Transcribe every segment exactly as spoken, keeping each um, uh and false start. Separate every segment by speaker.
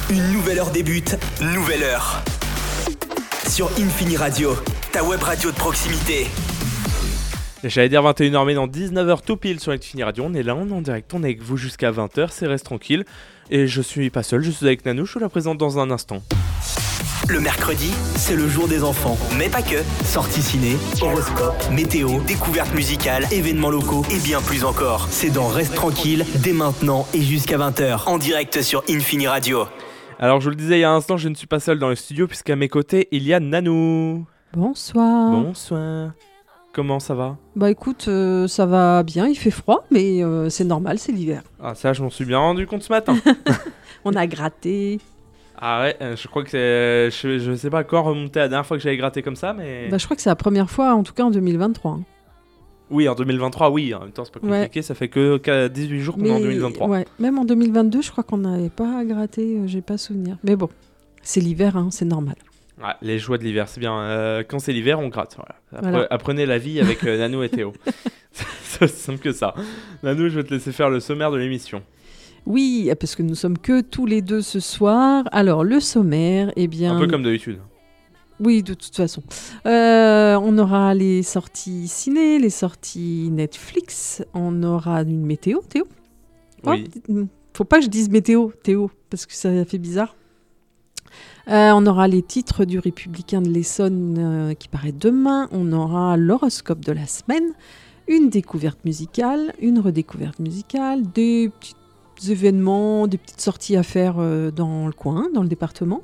Speaker 1: Une nouvelle heure débute, nouvelle heure. Sur Infini Radio, ta web radio de proximité.
Speaker 2: J'allais dire vingt et une heures, mais dans dix-neuf heures tout pile sur Infini Radio. On est là, on est en direct, on est avec vous jusqu'à vingt heures, c'est Reste Tranquille. Et je suis pas seul, je suis avec Nanou, je vous la présente dans un instant.
Speaker 1: Le mercredi, c'est le jour des enfants, mais pas que. Sorties ciné, horoscope, météo, découvertes musicales, événements locaux et bien plus encore. C'est dans Reste Tranquille, dès maintenant et jusqu'à vingt heures, en direct sur Infini Radio.
Speaker 2: Alors je vous le disais il y a un instant, je ne suis pas seul dans le studio puisqu'à mes côtés, il y a Nanou.
Speaker 3: Bonsoir.
Speaker 2: Bonsoir. Comment ça va ?
Speaker 3: Bah écoute, euh, ça va bien, il fait froid, mais euh, c'est normal, c'est l'hiver.
Speaker 2: Ah ça, je m'en suis bien rendu compte ce matin.
Speaker 3: On a gratté.
Speaker 2: Ah ouais, euh, je crois que c'est... Je, je sais pas quand remonter la dernière fois que j'avais gratté comme ça, mais...
Speaker 3: Bah je crois que c'est la première fois, en tout cas en deux mille vingt-trois. Hein.
Speaker 2: Oui, en deux mille vingt-trois, oui. En même temps, c'est pas compliqué, ouais. Ça fait que dix-huit jours qu'on mais, est en deux mille vingt-trois.
Speaker 3: Ouais, même en deux mille vingt-deux, je crois qu'on n'avait pas gratté, euh, j'ai pas souvenir. Mais bon, c'est l'hiver, hein, c'est normal.
Speaker 2: Ouais, les joies de l'hiver, c'est bien. Euh, quand c'est l'hiver, on gratte. Voilà. Appre-
Speaker 3: voilà.
Speaker 2: Apprenez la vie avec euh, Nanou et Théo. C'est aussi simple que ça. Nanou, je vais te laisser faire le sommaire de l'émission.
Speaker 3: Oui, parce que nous sommes que tous les deux ce soir. Alors, le sommaire, eh bien...
Speaker 2: Un peu comme d'habitude.
Speaker 3: Oui, de toute façon. Euh, on aura les sorties ciné, les sorties Netflix. On aura une météo, Théo.
Speaker 2: Oui.
Speaker 3: Oh, faut pas que je dise météo, Théo, parce que ça fait bizarre. Euh, on aura les titres du Républicain de l'Essonne euh, qui paraît demain. On aura l'horoscope de la semaine, une découverte musicale, une redécouverte musicale, des petits événements, des petites sorties à faire euh, dans le coin, dans le département.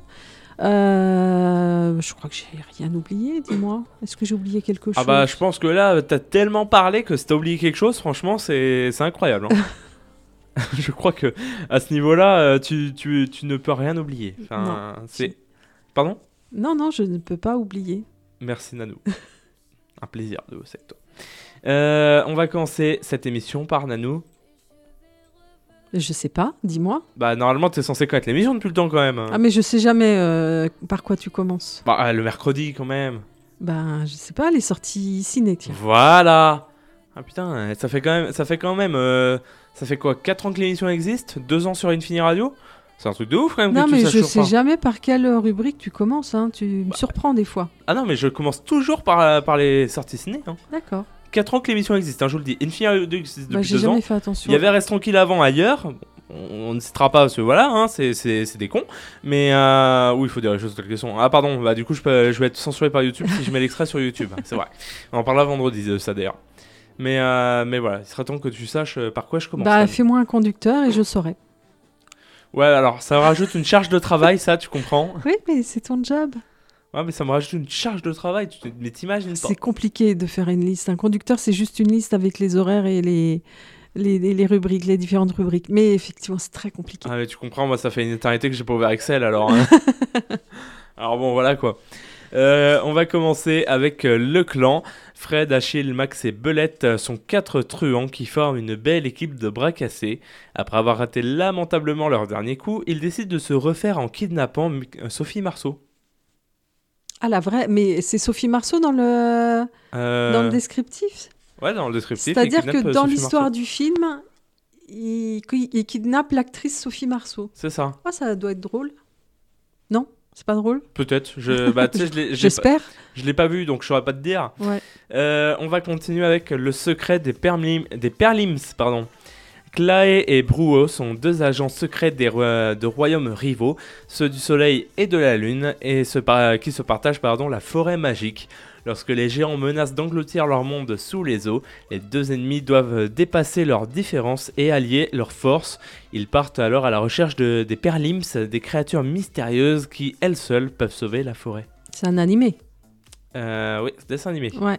Speaker 3: Euh, je crois que j'ai rien oublié, dis-moi. Est-ce que j'ai oublié quelque chose ?
Speaker 2: Ah bah je pense que là, t'as tellement parlé que si t'as oublié quelque chose, franchement, c'est, c'est incroyable. Hein. Je crois que à ce niveau-là, tu, tu, tu ne peux rien oublier. Enfin,
Speaker 3: non.
Speaker 2: C'est... Pardon ?
Speaker 3: Non, non, je ne peux pas oublier.
Speaker 2: Merci Nanou. Un plaisir de bosser avec toi. Euh, on va commencer cette émission par Nanou.
Speaker 3: Je sais pas, dis-moi.
Speaker 2: Bah normalement t'es censé connaître l'émission depuis le temps quand même.
Speaker 3: Ah mais je sais jamais euh, par quoi tu commences.
Speaker 2: Bah euh, le mercredi quand même.
Speaker 3: Bah je sais pas, les sorties ciné, tiens.
Speaker 2: Voilà. Ah putain, ça fait quand même, ça fait quand même, euh, ça fait quoi, quatre ans que l'émission existe, deux ans sur Infini Radio. C'est un truc de ouf quand même.
Speaker 3: Non
Speaker 2: que
Speaker 3: mais
Speaker 2: tu
Speaker 3: je sais
Speaker 2: pas.
Speaker 3: jamais par quelle rubrique tu commences, hein. Tu bah. me surprends des fois.
Speaker 2: Ah non mais je commence toujours par, par les sorties ciné. Hein.
Speaker 3: D'accord.
Speaker 2: quatre ans que l'émission existe, hein, je vous le dis. Infini Radio existe depuis
Speaker 3: bah, j'ai
Speaker 2: deux
Speaker 3: jamais
Speaker 2: ans.
Speaker 3: fait attention.
Speaker 2: Il y avait Reste Tranquille avant ailleurs. On ne citera pas parce que voilà, hein, c'est, c'est, c'est des cons. Mais euh, oui, il faut dire les choses telles qu'elles sont. Ah pardon, bah du coup je, peux, je vais être censuré par YouTube si je mets l'extrait sur YouTube. C'est vrai. On en parlera vendredi de ça d'ailleurs. Mais, euh, mais voilà, il serait temps que tu saches par quoi je commence.
Speaker 3: Bah fais-moi un conducteur et je saurai.
Speaker 2: Ouais, alors ça me rajoute une charge de travail, ça, tu comprends ?
Speaker 3: Oui, mais c'est ton job.
Speaker 2: Ouais, mais ça me rajoute une charge de travail, tu mais t'imagines pas.
Speaker 3: C'est compliqué de faire une liste. Un conducteur, c'est juste une liste avec les horaires et les, les, les, les rubriques, les différentes rubriques. Mais effectivement, c'est très compliqué.
Speaker 2: Ah, mais tu comprends, moi, ça fait une éternité que j'ai pas ouvert Excel, alors. Hein. Alors bon, voilà quoi. Euh, on va commencer avec euh, le clan. Fred, Achille, Max et Belette sont quatre truands qui forment une belle équipe de bras cassés. Après avoir raté lamentablement leur dernier coup, ils décident de se refaire en kidnappant euh, Sophie Marceau.
Speaker 3: Ah la vraie, mais c'est Sophie Marceau dans le, euh... dans le descriptif ?
Speaker 2: Ouais, dans le descriptif.
Speaker 3: C'est-à-dire que dans
Speaker 2: Sophie
Speaker 3: l'histoire
Speaker 2: Marceau.
Speaker 3: Du film, il... il kidnappe l'actrice Sophie Marceau.
Speaker 2: C'est ça.
Speaker 3: Ah, ça doit être drôle. Non ? C'est pas drôle ?
Speaker 2: Peut-être. Je, bah, tu sais, je l'ai,
Speaker 3: J'espère.
Speaker 2: Pas, je l'ai pas vu, donc je saurais pas te dire.
Speaker 3: Ouais.
Speaker 2: Euh, on va continuer avec le secret des Perlim, des Perlims, pardon. Clae et Bruo sont deux agents secrets des ro- de royaumes rivaux, ceux du Soleil et de la Lune, et se par- qui se partagent pardon, la forêt magique. Lorsque les géants menacent d'engloutir leur monde sous les eaux, les deux ennemis doivent dépasser leurs différences et allier leurs forces. Ils partent alors à la recherche de, des Perlims, des créatures mystérieuses qui, elles seules, peuvent sauver la forêt.
Speaker 3: C'est un animé.
Speaker 2: Euh, oui, c'est dessin animé.
Speaker 3: Ouais.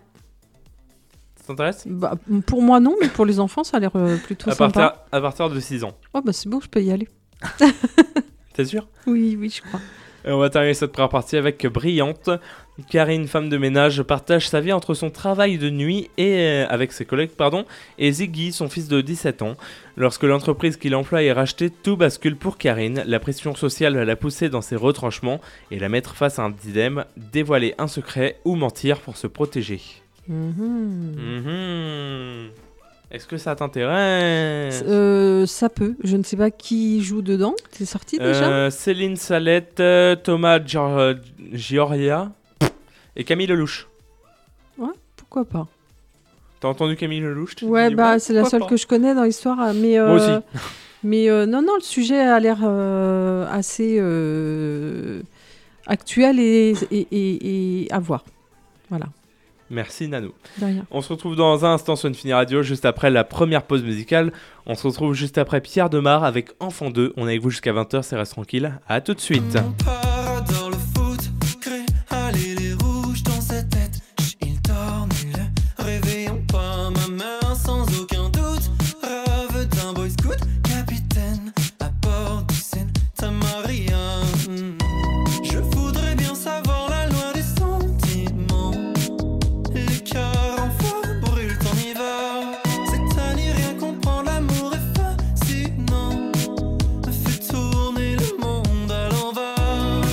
Speaker 2: Ça t'intéresse ?
Speaker 3: Bah, pour moi non, mais pour les enfants ça a l'air euh, plutôt
Speaker 2: à
Speaker 3: sympa.
Speaker 2: Partir, à partir de six ans.
Speaker 3: Oh bah c'est bon, je peux y aller.
Speaker 2: T'es sûr ?
Speaker 3: Oui, oui, je crois.
Speaker 2: Et on va terminer cette première partie avec Brillante. Karine, femme de ménage, partage sa vie entre son travail de nuit et euh, avec ses collègues, pardon, et Ziggy, son fils de dix-sept ans. Lorsque l'entreprise qui l'emploie est rachetée, tout bascule pour Karine. La pression sociale va la pousser dans ses retranchements et la mettre face à un dilemme, dévoiler un secret ou mentir pour se protéger.
Speaker 3: Mmh.
Speaker 2: Mmh. Est-ce que ça t'intéresse?
Speaker 3: euh, Ça peut. Je ne sais pas qui joue dedans. C'est sorti déjà
Speaker 2: euh, Céline Salette, euh, Thomas Gior- Gioria et Camille Lelouch.
Speaker 3: Ouais, pourquoi pas.
Speaker 2: T'as entendu Camille Lelouch? Tu
Speaker 3: Ouais,
Speaker 2: dis,
Speaker 3: bah c'est la seule
Speaker 2: pas.
Speaker 3: que je connais dans l'histoire. Mais, euh,
Speaker 2: Moi aussi.
Speaker 3: mais euh, non, non, le sujet a l'air euh, assez euh, actuel et, et, et, et à voir. Voilà.
Speaker 2: Merci Nanou.
Speaker 3: De rien.
Speaker 2: On se retrouve dans un instant sur Infini Radio, juste après la première pause musicale. On se retrouve juste après Pierre Demar avec Enfant deux. On est avec vous jusqu'à vingt heures, c'est Reste Tranquille. À tout de suite.
Speaker 4: On part dans le foot, crée, allez les rouges dans sa tête. Chut, il dort nul, réveillons pas ma main sans aucun doute. Rêve d'un boy scout, capitaine, à bord du Seine, Tamaria. Je voudrais bien savoir la loi des sentiments. Le cœur en feu brûle, t'en y vas. C'est à n'y rien comprendre, l'amour est fascinant. Fais tourner le monde à l'envers.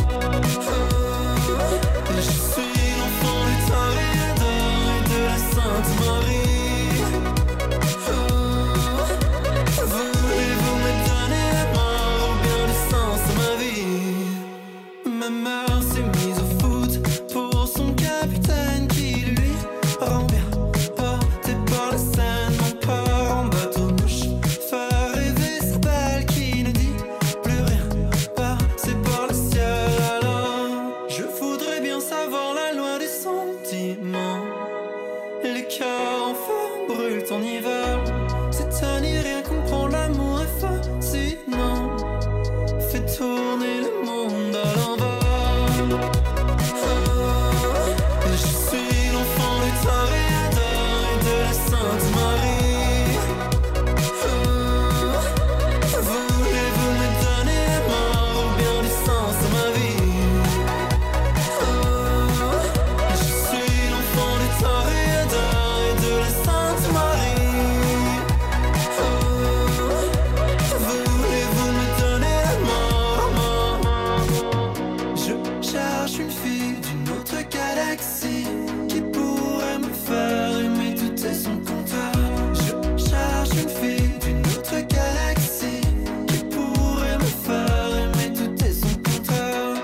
Speaker 4: Je suis l'enfant du Toréador et de la Sainte Marie. Voulez-vous me donner la mort ou bien du sens à ma vie? Ma mère s'est mise au foot pour son capitaine qui lui rend bien. Porté par la Seine, mon père en bateau mouche. Faire rêver sa belle qui ne dit plus rien. Passé par le ciel alors. Je voudrais bien savoir la loi des sentiments. Les cœurs en feu brûlent en hiver. C'est à n'y rien comprendre, l'amour est fascinant. Fait tourner le monde à l'envers. Je suis l'enfant du Toréador et de la Sainte Marie. Voulez-vous me donner la mort ou bien du sens à ma vie? Je suis l'enfant du Toréador et de la Sainte Marie. Voulez-vous me donner la mort? Je cherche une fille d'une autre galaxie qui pourrait me faire aimer tout et son contraire. Je cherche une fille d'une autre galaxie qui pourrait me faire aimer tout et son contraire.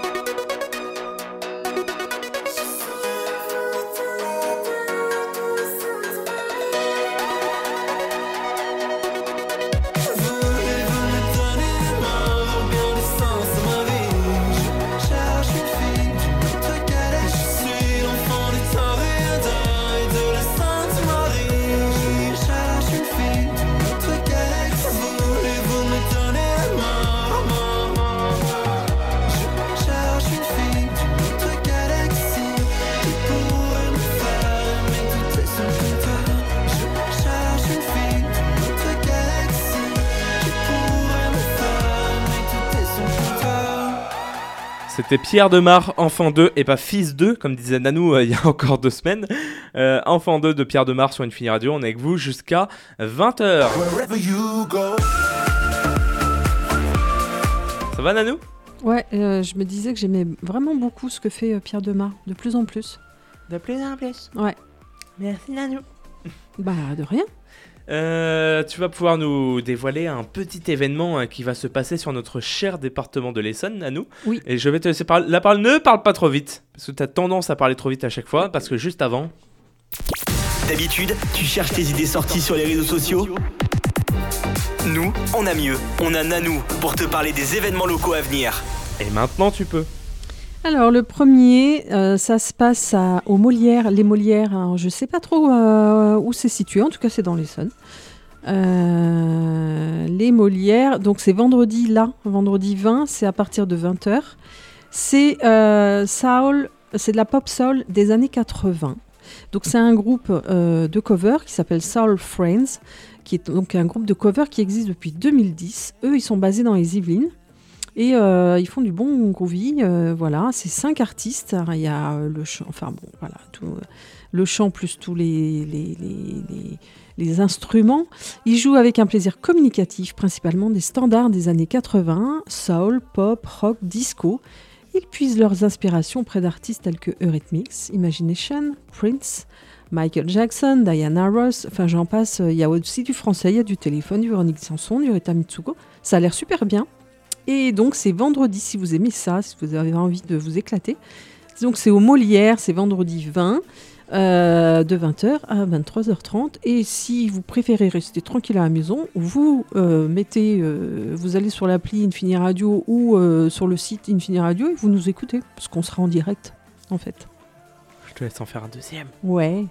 Speaker 4: Voulez-vous me donner la mort ou bien du sens à ma vie? Je cherche une fille d'une autre galaxie. Je suis l'enfant du Toréador et de la Sainte Marie. Je cherche une fille d'une autre galaxie. Voulez-vous me donner la mort? Je cherche une fille d'une autre galaxie qui pourrait me faire aimer tout et son contraire. Je cherche une fille d'une autre galaxie qui pourrait me faire aimer tout et son contraire.
Speaker 2: C'était Pierre Demar, Enfant deux, et pas Fils deux, comme disait Nanou euh, il y a encore deux semaines. Euh, Enfant deux de Pierre Demar sur Infini Radio. On est avec vous jusqu'à vingt heures.
Speaker 4: Wherever you go.
Speaker 2: Ça va Nanou?
Speaker 3: Ouais, euh, je me disais que j'aimais vraiment beaucoup ce que fait euh, Pierre Demar, de plus en plus.
Speaker 2: De plus en plus.
Speaker 3: Ouais.
Speaker 2: Merci Nanou.
Speaker 3: Bah, de rien.
Speaker 2: Euh, tu vas pouvoir nous dévoiler un petit événement hein, qui va se passer sur notre cher département de l'Essonne, Nanou.
Speaker 3: Oui.
Speaker 2: Et je vais te laisser parler. La parole, ne parle pas trop vite, parce que tu as tendance à parler trop vite à chaque fois, parce que juste avant...
Speaker 1: D'habitude, tu cherches tes idées sorties sur les réseaux sociaux? Nous, on a mieux. On a Nanou pour te parler des événements locaux à venir.
Speaker 2: Et maintenant tu peux.
Speaker 3: Alors, le premier, euh, ça se passe à, aux Molières. Les Molières, hein, je ne sais pas trop euh, où c'est situé, en tout cas c'est dans l'Essonne. Euh, les Molières, donc c'est vendredi là, vendredi vingt, c'est à partir de vingt heures. C'est euh, soul, c'est de la pop soul des années quatre-vingts. Donc c'est un groupe euh, de cover qui s'appelle Soul Friends, qui est donc un groupe de cover qui existe depuis deux mille dix. Eux, ils sont basés dans les Yvelines. Et euh, ils font du bon groovy, euh, voilà, c'est cinq artistes, il y a euh, le chant, enfin bon, voilà, tout, euh, le chant plus tous les, les, les, les, les instruments. Ils jouent avec un plaisir communicatif, principalement des standards des années quatre-vingts, soul, pop, rock, disco. Ils puisent leurs inspirations auprès d'artistes tels que Eurythmics, Imagination, Prince, Michael Jackson, Diana Ross, enfin j'en passe. Il y a aussi du français, il y a du téléphone, du Véronique Sanson, du Rita Mitsuko. Ça a l'air super bien. Et donc c'est vendredi, si vous aimez ça, si vous avez envie de vous éclater. Donc c'est au Molière, c'est vendredi vingt, euh, de vingt heures à vingt-trois heures trente. Et si vous préférez rester tranquille à la maison, vous euh, mettez, euh, vous allez sur l'appli Infini Radio ou euh, sur le site Infini Radio et vous nous écoutez, parce qu'on sera en direct, en fait.
Speaker 2: Je te laisse en faire un deuxième.
Speaker 3: Ouais.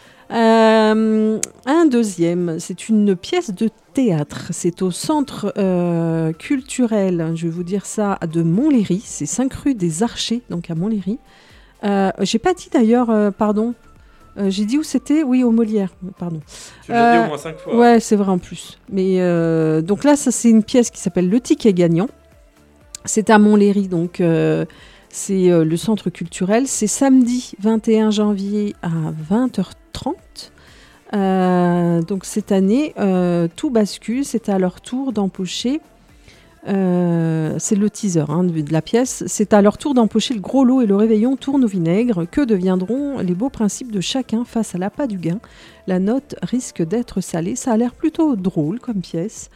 Speaker 3: Euh, un deuxième, c'est une pièce de théâtre. C'est au centre euh, culturel, je vais vous dire ça, de Montlhéry. C'est cinq rue des Archers, donc à Montlhéry. Euh, j'ai pas dit d'ailleurs, euh, pardon. Euh, j'ai dit où c'était. Oui, au Molière, pardon.
Speaker 2: Tu l'as
Speaker 3: Euh,
Speaker 2: dit au moins cinq fois.
Speaker 3: Ouais, c'est vrai en plus. Mais euh, donc là, ça c'est une pièce qui s'appelle Le Ticket Gagnant. C'est à Montlhéry, donc euh, c'est euh, le centre culturel. C'est samedi vingt et un janvier à vingt heures trente. Euh, donc cette année, euh, tout bascule. C'est à leur tour d'empocher. Euh, c'est le teaser hein, de, de la pièce. C'est à leur tour d'empocher le gros lot et le réveillon tourne au vinaigre. Que deviendront les beaux principes de chacun face à l'appât du gain? La note risque d'être salée. Ça a l'air plutôt drôle comme pièce.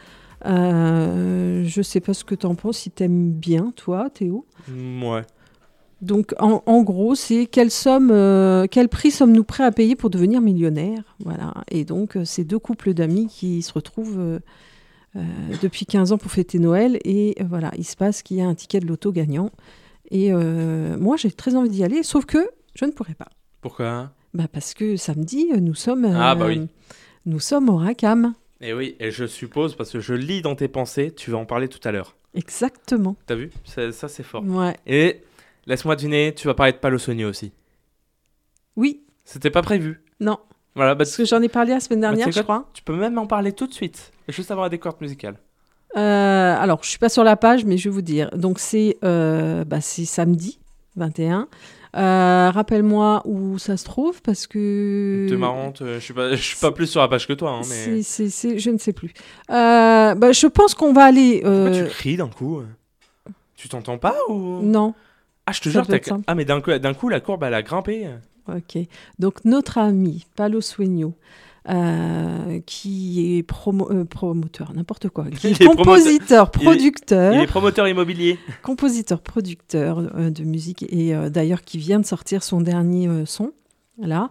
Speaker 3: Euh, je sais pas ce que t'en penses, si t'aimes bien, toi, Théo.
Speaker 2: Mm, ouais.
Speaker 3: Donc, en, en gros, c'est quelle somme, euh, quel prix sommes-nous prêts à payer pour devenir millionnaire? Voilà. Et donc, euh, c'est deux couples d'amis qui se retrouvent euh, euh, depuis quinze ans pour fêter Noël. Et euh, voilà, il se passe qu'il y a un ticket de loto gagnant. Et euh, moi, j'ai très envie d'y aller, sauf que je ne pourrais pas.
Speaker 2: Pourquoi?
Speaker 3: Bah, parce que samedi, nous sommes, euh,
Speaker 2: Ah, bah oui.
Speaker 3: nous sommes au Racam.
Speaker 2: Et oui, et je suppose, parce que je lis dans tes pensées, tu vas en parler tout à l'heure.
Speaker 3: Exactement.
Speaker 2: T'as vu? Ça, ça, c'est fort.
Speaker 3: Ouais.
Speaker 2: Et laisse-moi deviner, tu vas parler de Palo Sogno aussi.
Speaker 3: Oui,
Speaker 2: C'était pas prévu.
Speaker 3: non.
Speaker 2: Voilà, bah,
Speaker 3: Parce que j'en ai parlé la semaine
Speaker 2: bah,
Speaker 3: dernière,
Speaker 2: tu sais
Speaker 3: je
Speaker 2: quoi,
Speaker 3: crois.
Speaker 2: Tu peux même en parler tout de suite, juste avoir la découverte musicale.
Speaker 3: Euh, alors, je suis pas sur la page, mais je vais vous dire. Donc, c'est euh, bah, c'est samedi vingt et un. Euh, rappelle-moi où ça se trouve, parce que...
Speaker 2: T'es marrante, euh, je suis pas, je suis pas plus sur la page que toi, hein, mais...
Speaker 3: C'est, c'est, c'est- je ne sais plus. Euh, bah, je pense qu'on va aller...
Speaker 2: Pourquoi
Speaker 3: euh,
Speaker 2: tu cries d'un coup? Tu t'entends pas ou...
Speaker 3: Non,
Speaker 2: Ah, je te
Speaker 3: ça
Speaker 2: jure,
Speaker 3: doit
Speaker 2: t'as...
Speaker 3: être ça.
Speaker 2: Ah, mais d'un coup, d'un coup, la courbe, elle a grimpé.
Speaker 3: ok. Donc, notre ami Palo Sogno, euh, qui est promo- euh, promoteur, n'importe quoi, qui
Speaker 2: Il
Speaker 3: est
Speaker 2: est
Speaker 3: compositeur,
Speaker 2: Il est-
Speaker 3: producteur...
Speaker 2: Il est promoteur immobilier.
Speaker 3: compositeur-producteur euh, de musique et euh, d'ailleurs qui vient de sortir son dernier euh, son. Là,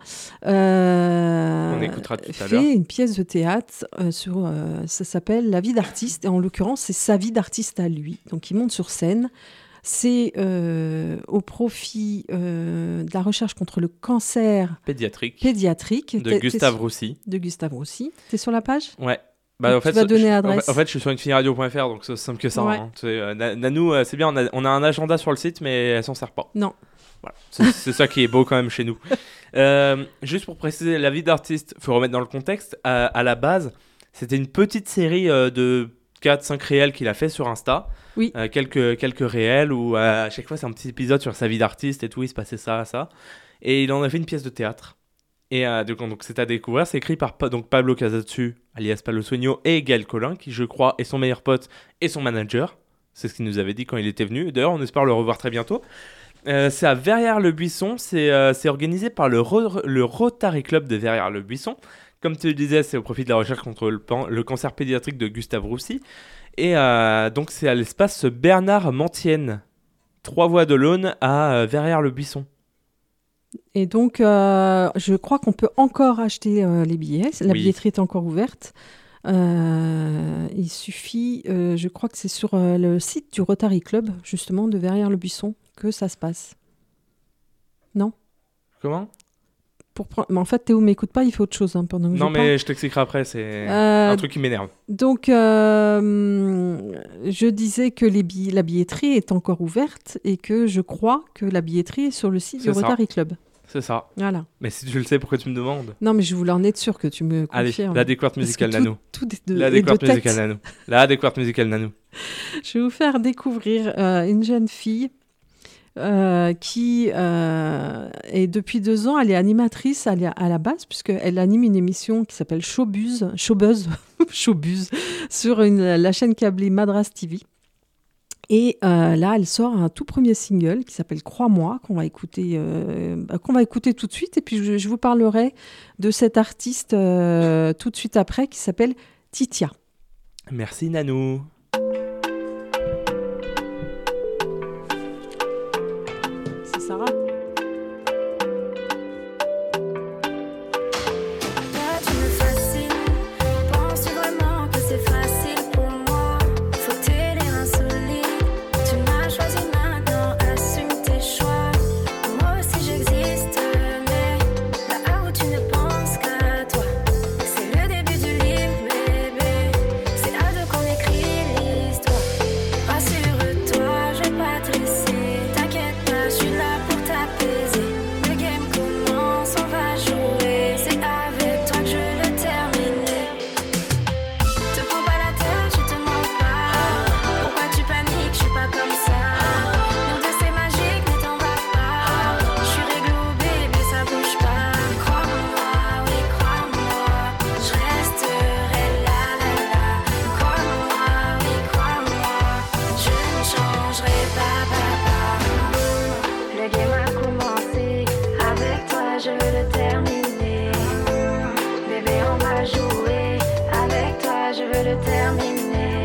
Speaker 3: Euh,
Speaker 2: On écoutera tout à
Speaker 3: fait
Speaker 2: l'heure.
Speaker 3: une pièce de théâtre euh, sur, euh, ça s'appelle La vie d'artiste et en l'occurrence c'est sa vie d'artiste à lui. Donc il monte sur scène. C'est euh, au profit euh, de la recherche contre le cancer
Speaker 2: Pédiatrique.
Speaker 3: pédiatrique
Speaker 2: De
Speaker 3: T'es-
Speaker 2: Gustave
Speaker 3: t'es-
Speaker 2: Roussy.
Speaker 3: de Gustave Roussy. T'es sur la page?
Speaker 2: Ouais. Bah,
Speaker 3: Donc,
Speaker 2: en fait,
Speaker 3: tu vas
Speaker 2: je-
Speaker 3: donner
Speaker 2: je-
Speaker 3: l'adresse.
Speaker 2: En fait, je suis sur infini-radio point f r, donc c'est aussi simple que ça.
Speaker 3: Ouais.
Speaker 2: Hein. Tu sais, euh, Na- Nanou, euh, c'est bien, on a, on a un agenda sur le site, mais elle s'en sert pas.
Speaker 3: Non.
Speaker 2: Voilà. C'est, c'est ça qui est beau quand même chez nous. Euh, juste pour préciser, La vie d'artiste, faut remettre dans le contexte. À, à la base, c'était une petite série euh, de quatre cinq réels qu'il a fait sur Insta.
Speaker 3: Oui.
Speaker 2: Euh, quelques, quelques réels où euh, à chaque fois c'est un petit épisode sur sa vie d'artiste et tout, il se passait ça, ça. Et il en a fait une pièce de théâtre. Et euh, donc, donc c'est à découvrir. C'est écrit par Pa- donc Pablo Casatsu, alias Palo Sogno, et Gaël Collin, qui je crois est son meilleur pote et son manager. C'est ce qu'il nous avait dit quand il était venu. D'ailleurs, on espère le revoir très bientôt. Euh, c'est à Verrières-le-Buisson. C'est, euh, c'est organisé par le, Ro- le Rotary Club de Verrières-le-Buisson. Comme tu le disais, c'est au profit de la recherche contre le, pan- le cancer pédiatrique de Gustave Roussy. Et euh, donc, c'est à l'espace Bernard Mantienne, trois voies de l'Aune à euh, Verrières-le-Buisson.
Speaker 3: Et donc, euh, je crois qu'on peut encore acheter euh, les billets. La
Speaker 2: Oui.
Speaker 3: billetterie est encore ouverte. Euh, il suffit, euh, je crois que c'est sur euh, le site du Rotary Club, justement, de Verrières-le-Buisson, que ça se passe. Non
Speaker 2: Comment?
Speaker 3: Pour prendre... Mais en fait, Théo m'écoute pas, il fait autre chose hein, pendant que
Speaker 2: Non,
Speaker 3: je
Speaker 2: mais je t'expliquerai après, c'est
Speaker 3: Euh,
Speaker 2: un truc qui m'énerve.
Speaker 3: Donc, euh, je disais que les bi- la billetterie est encore ouverte et que je crois que la billetterie est sur le site du
Speaker 2: C'est ça.
Speaker 3: Rotary Club.
Speaker 2: C'est ça.
Speaker 3: Voilà.
Speaker 2: Mais si tu le sais, pourquoi tu me demandes?
Speaker 3: Non, mais je voulais en être sûre que tu me
Speaker 2: Allez,
Speaker 3: confirmes.
Speaker 2: la découverte
Speaker 3: Parce que
Speaker 2: musicale
Speaker 3: tout-
Speaker 2: Nanou.
Speaker 3: tout est de,
Speaker 2: La
Speaker 3: est de
Speaker 2: découverte
Speaker 3: tête.
Speaker 2: musicale Nanou. La découverte musicale Nanou.
Speaker 3: Je vais vous faire découvrir euh, une jeune fille euh, qui euh, est depuis deux ans, elle est animatrice à la, à la base, puisqu'elle anime une émission qui s'appelle Showbuzz, Showbuzz, Showbuzz, sur une, la chaîne câblée Madras T V. Et euh, là, elle sort un tout premier single qui s'appelle Crois-moi, qu'on va écouter, euh, bah, qu'on va écouter tout de suite. Et puis, je, je vous parlerai de cet artiste euh, tout de suite après qui s'appelle Titia.
Speaker 2: Merci Nanou.
Speaker 3: C'est Sarah.
Speaker 5: Toi tu me fascines, penses-tu vraiment que c'est facile pour moi? Faut-il les reins solides? Tu m'as choisi maintenant, assume tes choix. Moi aussi j'existe, mais là où tu ne penses qu'à toi. C'est le début du livre, bébé. C'est à deux qu'on écrit l'histoire. Rassure-toi, je vais pas te laisser. T'inquiète pas, je suis là pour t'apaiser. Le game commence, on va jouer. C'est avec toi que je veux le terminer. Te prends pas la tête, je te mens pas. Pourquoi tu paniques, je suis pas comme ça. Nous deux c'est magique, ne t'en va pas. Je suis réglo, bébé, ça bouge pas. Crois-moi, oui, crois-moi. Je resterai là, là, là. Crois-moi, oui, crois-moi. Je ne changerai pas, pas, pas. Le game a commencé. Avec toi, je veux le terminer. Bébé, on va jouer. Avec toi, je veux le terminer.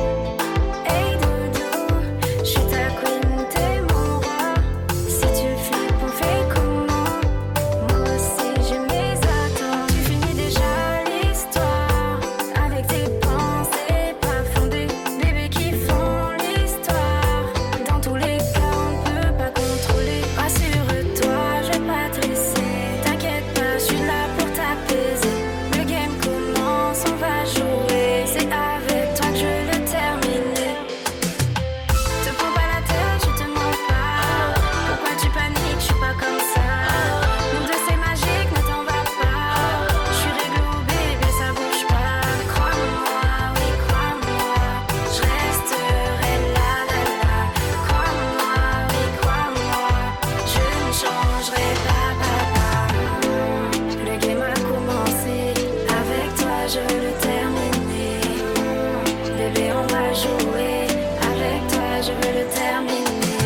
Speaker 5: Hey doudou, je suis ta queen, t'es mon roi. Si tu flippes, on fait comment? Moi aussi j'ai mes attentes. Tu finis déjà l'histoire avec tes pensées pas fondées. Bébé qui font l'histoire. Dans tous les cas, on peut pas contrôler. Rassure-toi, je vais pas te laisser. T'inquiète pas, je suis là pour t'apaiser. Le game commence, on va jouer. C'est avec toi que je veux le terminer. Te prends pas la tête, je te mens pas. Pourquoi tu paniques, je suis pas comme ça. Nous deux c'est magique, ne t'en va pas. Je suis réglo, bébé, ça bouge pas. Crois-moi, oui, crois-moi. Je resterai là, là, là. Crois-moi, oui, crois-moi. Je ne changerai pas, pas, pas. Le game a commencé. Avec toi, je veux le terminer. Bébé, on va jouer. Avec toi, je veux le terminer.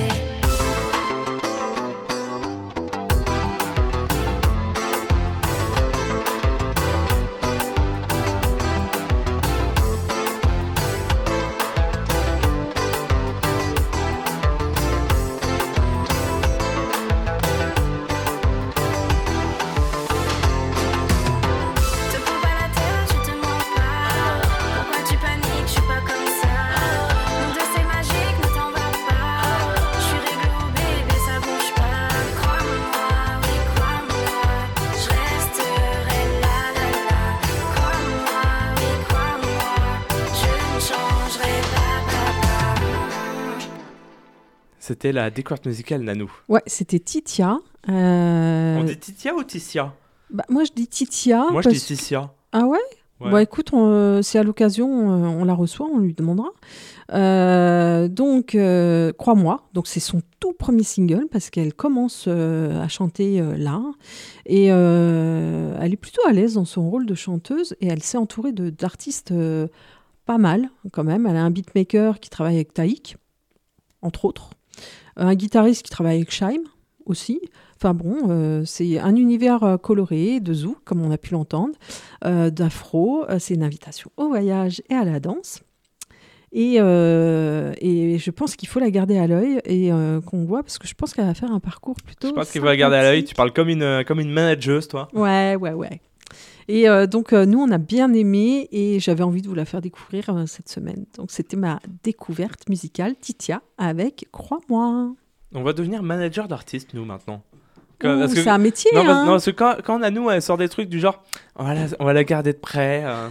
Speaker 5: Te prends pas la tête, je te mens pas. Pourquoi tu paniques, je suis pas comme ça. Nous deux c'est magique, ne t'en va pas. Je suis réglo, bébé, ça bouge pas. Crois-moi, oui, crois-moi. Je resterai là, là, là. Crois-moi, oui, crois-moi. Je ne changerai pas, pas, pas.
Speaker 2: C'était la découverte musicale Nanou.
Speaker 3: Ouais, c'était Titia. Euh,
Speaker 2: On dit Titia ou Ticia?
Speaker 3: bah, moi, je dis Titia.
Speaker 2: Moi je dis
Speaker 3: parce-
Speaker 2: Ticia.
Speaker 3: Ah ouais?
Speaker 2: Ouais.
Speaker 3: Bah écoute, on, euh, si à l'occasion euh, on la reçoit, on lui demandera. Euh, donc, euh, Crois-moi, donc c'est son tout premier single parce qu'elle commence euh, à chanter euh, là et euh, elle est plutôt à l'aise dans son rôle de chanteuse et elle s'est entourée de, d'artistes euh, pas mal quand même. Elle a un beatmaker qui travaille avec Taïk, entre autres, un guitariste qui travaille avec Shaim aussi. Enfin bon, euh, c'est un univers euh, coloré, de zouk, comme on a pu l'entendre, euh, d'afro. Euh, c'est une invitation au voyage et à la danse. Et, euh, et je pense qu'il faut la garder à l'œil et euh, qu'on voit, parce que je pense qu'elle va faire un parcours plutôt
Speaker 2: Je pense qu'il faut la garder à l'œil. Tu
Speaker 3: sympathique.
Speaker 2: parles comme une, euh, comme une manageuse, toi.
Speaker 3: Ouais, ouais, ouais. Et euh, donc, euh, nous, on a bien aimé et j'avais envie de vous la faire découvrir euh, cette semaine. Donc, c'était ma découverte musicale, Titia, avec Crois-moi.
Speaker 2: On va devenir manager d'artistes, nous, maintenant.
Speaker 3: Ouh,
Speaker 2: Parce que-
Speaker 3: c'est un métier,
Speaker 2: Non, parce,
Speaker 3: hein.
Speaker 2: non, parce que quand, quand Nanou elle sort des trucs du genre, on va la, on va la garder de près. euh,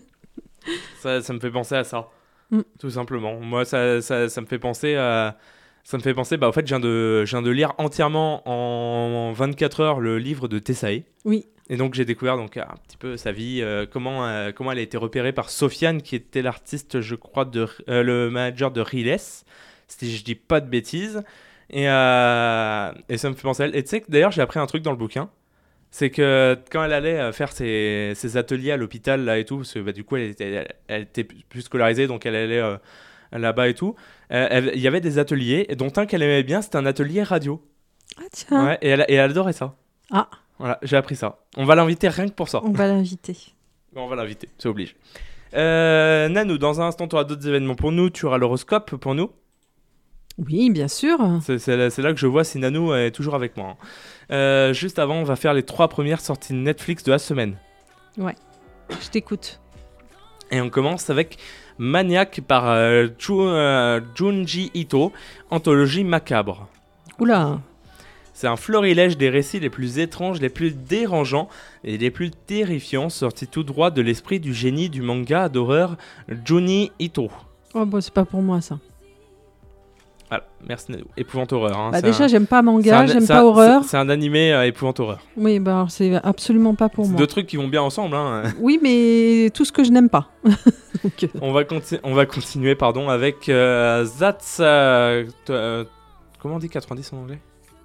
Speaker 2: ça, ça me fait penser à ça,
Speaker 3: Mm.
Speaker 2: tout simplement. Moi, ça, ça, ça me fait penser à. Ça me fait penser, bah, au fait, je viens de, je viens de lire entièrement en vingt-quatre heures le livre de Tessae.
Speaker 3: Oui.
Speaker 2: Et donc, j'ai découvert donc, un petit peu sa vie, euh, comment, euh, comment elle a été repérée par Sofiane, qui était l'artiste, je crois, de, euh, le manager de Riles, si je dis pas de bêtises. Et, euh, et ça me fait penser à elle. Et tu sais que d'ailleurs, j'ai appris un truc dans le bouquin. C'est que quand elle allait euh, faire ses, ses ateliers à l'hôpital là et tout, parce que bah, du coup, elle était, elle, elle était plus scolarisée, donc elle allait euh, là-bas et tout. Euh, elle- Il y avait des ateliers, dont un qu'elle aimait bien, c'était un atelier radio.
Speaker 3: Ah tiens,
Speaker 2: Ouais, et, elle, et elle adorait ça.
Speaker 3: Ah.
Speaker 2: Voilà, j'ai appris ça. On va l'inviter rien que pour ça.
Speaker 3: on va l'inviter.
Speaker 2: On va l'inviter, c'est obligé. Euh, Nanou, dans un instant, tu auras d'autres événements pour nous. Tu auras l'horoscope pour nous.
Speaker 3: Oui, bien sûr.
Speaker 2: C'est, c'est là, c'est là que je vois si Nanou est toujours avec moi. hein. Euh, juste avant, on va faire les trois premières sorties Netflix de la semaine.
Speaker 3: Je t'écoute.
Speaker 2: Et on commence avec Maniac par euh, Ju- euh, Junji Ito, anthologie macabre.
Speaker 3: Oula.
Speaker 2: C'est un florilège des récits les plus étranges, les plus dérangeants et les plus terrifiants, sortis tout droit de l'esprit du génie du manga d'horreur Junji Ito.
Speaker 3: Oh, bah, c'est pas pour moi ça.
Speaker 2: Voilà, merci Nanou. Épouvante horreur. Hein,
Speaker 3: Bah,
Speaker 2: c'est
Speaker 3: déjà,
Speaker 2: un-
Speaker 3: j'aime pas
Speaker 2: c'est
Speaker 3: manga,
Speaker 2: un-
Speaker 3: j'aime
Speaker 2: c'est
Speaker 3: pas
Speaker 2: un-
Speaker 3: horreur.
Speaker 2: C'est, c'est un animé euh, épouvante horreur.
Speaker 3: Oui, bah, alors, c'est absolument pas pour
Speaker 2: C'est
Speaker 3: moi.
Speaker 2: deux trucs qui vont bien ensemble. Hein.
Speaker 3: Oui, mais tout ce que je n'aime pas. Donc, euh,
Speaker 2: On va, conti- on va continuer pardon, avec euh, That's... euh, t- euh, comment on dit quatre-vingt-dix en anglais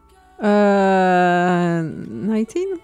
Speaker 3: euh... dix-neuf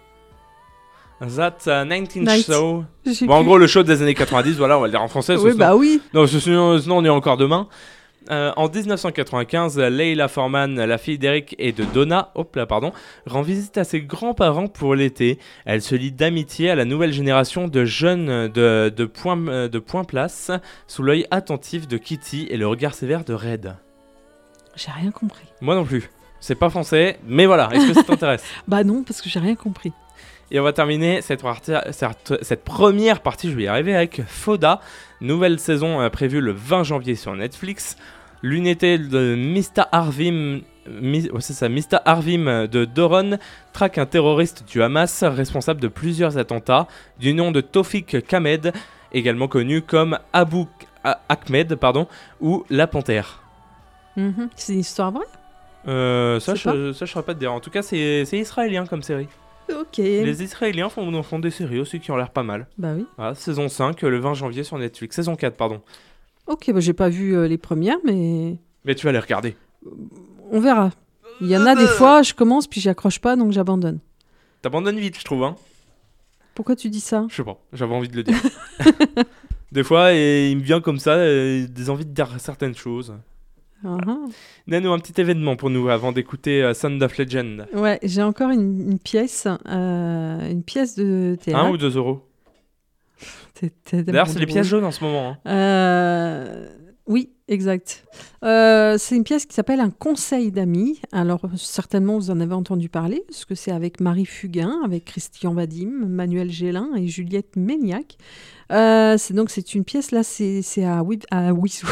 Speaker 2: That uh, dix-neuf
Speaker 3: Night.
Speaker 2: Show.
Speaker 3: J'ai
Speaker 2: Bon, en
Speaker 3: plus-
Speaker 2: gros, le show des années quatre-vingt-dix, voilà, on va le dire en français.
Speaker 3: Oui,
Speaker 2: sinon-
Speaker 3: bah oui.
Speaker 2: Non, sinon, sinon, on est encore demain. Euh, en dix-neuf cent quatre-vingt-quinze, Leila Forman, la fille d'Eric et de Donna, hop là, pardon, rend visite à ses grands-parents pour l'été. Elle se lie d'amitié à la nouvelle génération de jeunes de, de, point, de Point Place, sous l'œil attentif de Kitty et le regard sévère de Red.
Speaker 3: J'ai rien compris.
Speaker 2: Moi non plus. C'est pas français, mais voilà, est-ce que ça t'intéresse?
Speaker 3: Bah non, parce que j'ai rien compris.
Speaker 2: Et on va terminer cette, partie- cette, cette première partie, je vais y arriver, avec Foda. Nouvelle saison euh, prévue le vingt janvier sur Netflix. L'unité de mister Arvim, Mi- ouais, c'est ça, mister Arvim de Doron traque un terroriste du Hamas responsable de plusieurs attentats du nom de Tawfiq Kamed, également connu comme Abu A- Ahmed pardon, ou La Panthère.
Speaker 3: Mhm. C'est une histoire vraie.
Speaker 2: Euh, ça,
Speaker 3: C'est pas
Speaker 2: je, ça, je saurais pas te dire. En tout cas, c'est, c'est israélien comme série.
Speaker 3: Ok.
Speaker 2: Les Israéliens font, font des séries aussi qui ont l'air pas mal.
Speaker 3: Bah oui.
Speaker 2: Voilà, saison cinq, le vingt janvier sur Netflix. Saison quatre, pardon.
Speaker 3: Ok, bah j'ai pas vu euh, les premières, mais
Speaker 2: Mais tu vas les regarder.
Speaker 3: on verra. Il y en a des fois, je commence puis j'accroche pas, donc j'abandonne.
Speaker 2: T'abandonnes vite, je trouve. Hein.
Speaker 3: Pourquoi tu dis ça?
Speaker 2: Je sais pas, j'avais envie de le dire. Des fois, et il me vient comme ça, euh, des envies de dire certaines choses.
Speaker 3: Ah, ah.
Speaker 2: Nano, un petit événement pour nous avant d'écouter euh, Sound of Legend.
Speaker 3: Ouais, j'ai encore une, une pièce, euh, une pièce de théâtre.
Speaker 2: Un ou deux euros.
Speaker 3: C'est- c'est
Speaker 2: D'ailleurs,
Speaker 3: tellement
Speaker 2: c'est les
Speaker 3: drôle.
Speaker 2: pièces jaunes en ce moment. hein.
Speaker 3: Euh, oui, exact. Euh, c'est une pièce qui s'appelle Un conseil d'amis. Alors, certainement, vous en avez entendu parler, parce que c'est avec Marie Fugain, avec Christian Vadim, Manuel Gélin et Juliette Méniac. Euh, c'est donc, c'est une pièce, là, c'est, c'est à, Wi- à Wissou.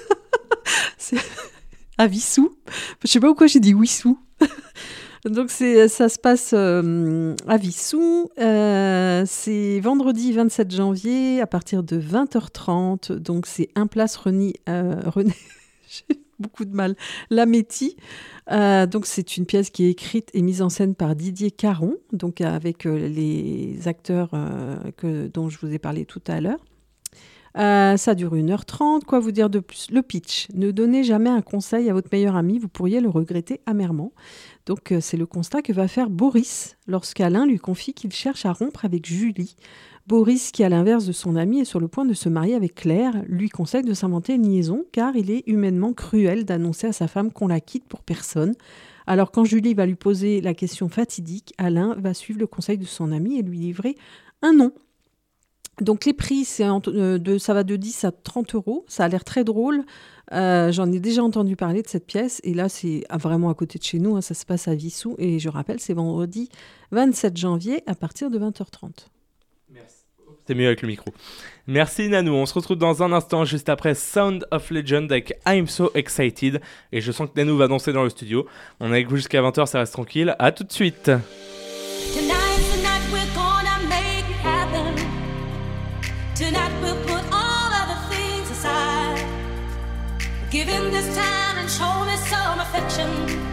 Speaker 3: C'est à Vissou. Je sais pas pourquoi j'ai dit Wissou. Donc c'est, ça se passe euh, à Vissou. Euh, c'est vendredi vingt-sept janvier à partir de vingt heures trente. Donc c'est un place René, euh, René j'ai beaucoup de mal, Lametti. Euh, donc c'est une pièce qui est écrite et mise en scène par Didier Caron, donc avec euh, les acteurs euh, que, dont je vous ai parlé tout à l'heure. Euh, ça dure une heure trente. Quoi vous dire de plus? Le pitch. Ne donnez jamais un conseil à votre meilleur ami, vous pourriez le regretter amèrement. Donc euh, c'est le constat que va faire Boris lorsqu'Alain lui confie qu'il cherche à rompre avec Julie. Boris, qui à l'inverse de son ami est sur le point de se marier avec Claire, lui conseille de s'inventer une liaison car il est humainement cruel d'annoncer à sa femme qu'on la quitte pour personne. Alors quand Julie va lui poser la question fatidique, Alain va suivre le conseil de son ami et lui livrer un nom. Donc les prix, c'est en- euh, de, ça va de dix à trente euros. Ça a l'air très drôle. Euh, j'en ai déjà entendu parler de cette pièce. Et là, c'est ah, vraiment à côté de chez nous. hein, ça se passe à Vissou. Et je rappelle, c'est vendredi vingt-sept janvier à partir de vingt heures trente.
Speaker 2: C'est mieux avec le micro. Merci Nanou, on se retrouve dans un instant juste après Sound of Legend avec I'm So Excited. Et je sens que Nanou va danser dans le studio. On est avec vous jusqu'à vingt heures, ça reste tranquille. À tout de suite.
Speaker 6: Tonight's the night we're gonna make it happen. Tonight we'll put all other things aside. Give him this time and show me some affection.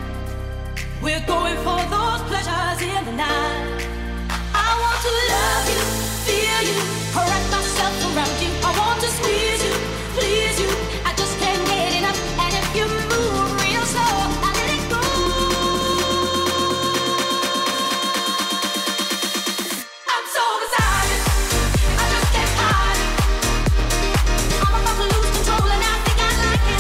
Speaker 6: We're going for those pleasures in the night. I want to love you, feel you, wrap myself around you. I want to squeeze you, please you. I just can't get enough. And if you move real slow, I let it go. I'm so excited, I just can't hide it. I'm about to lose control and I think I like it.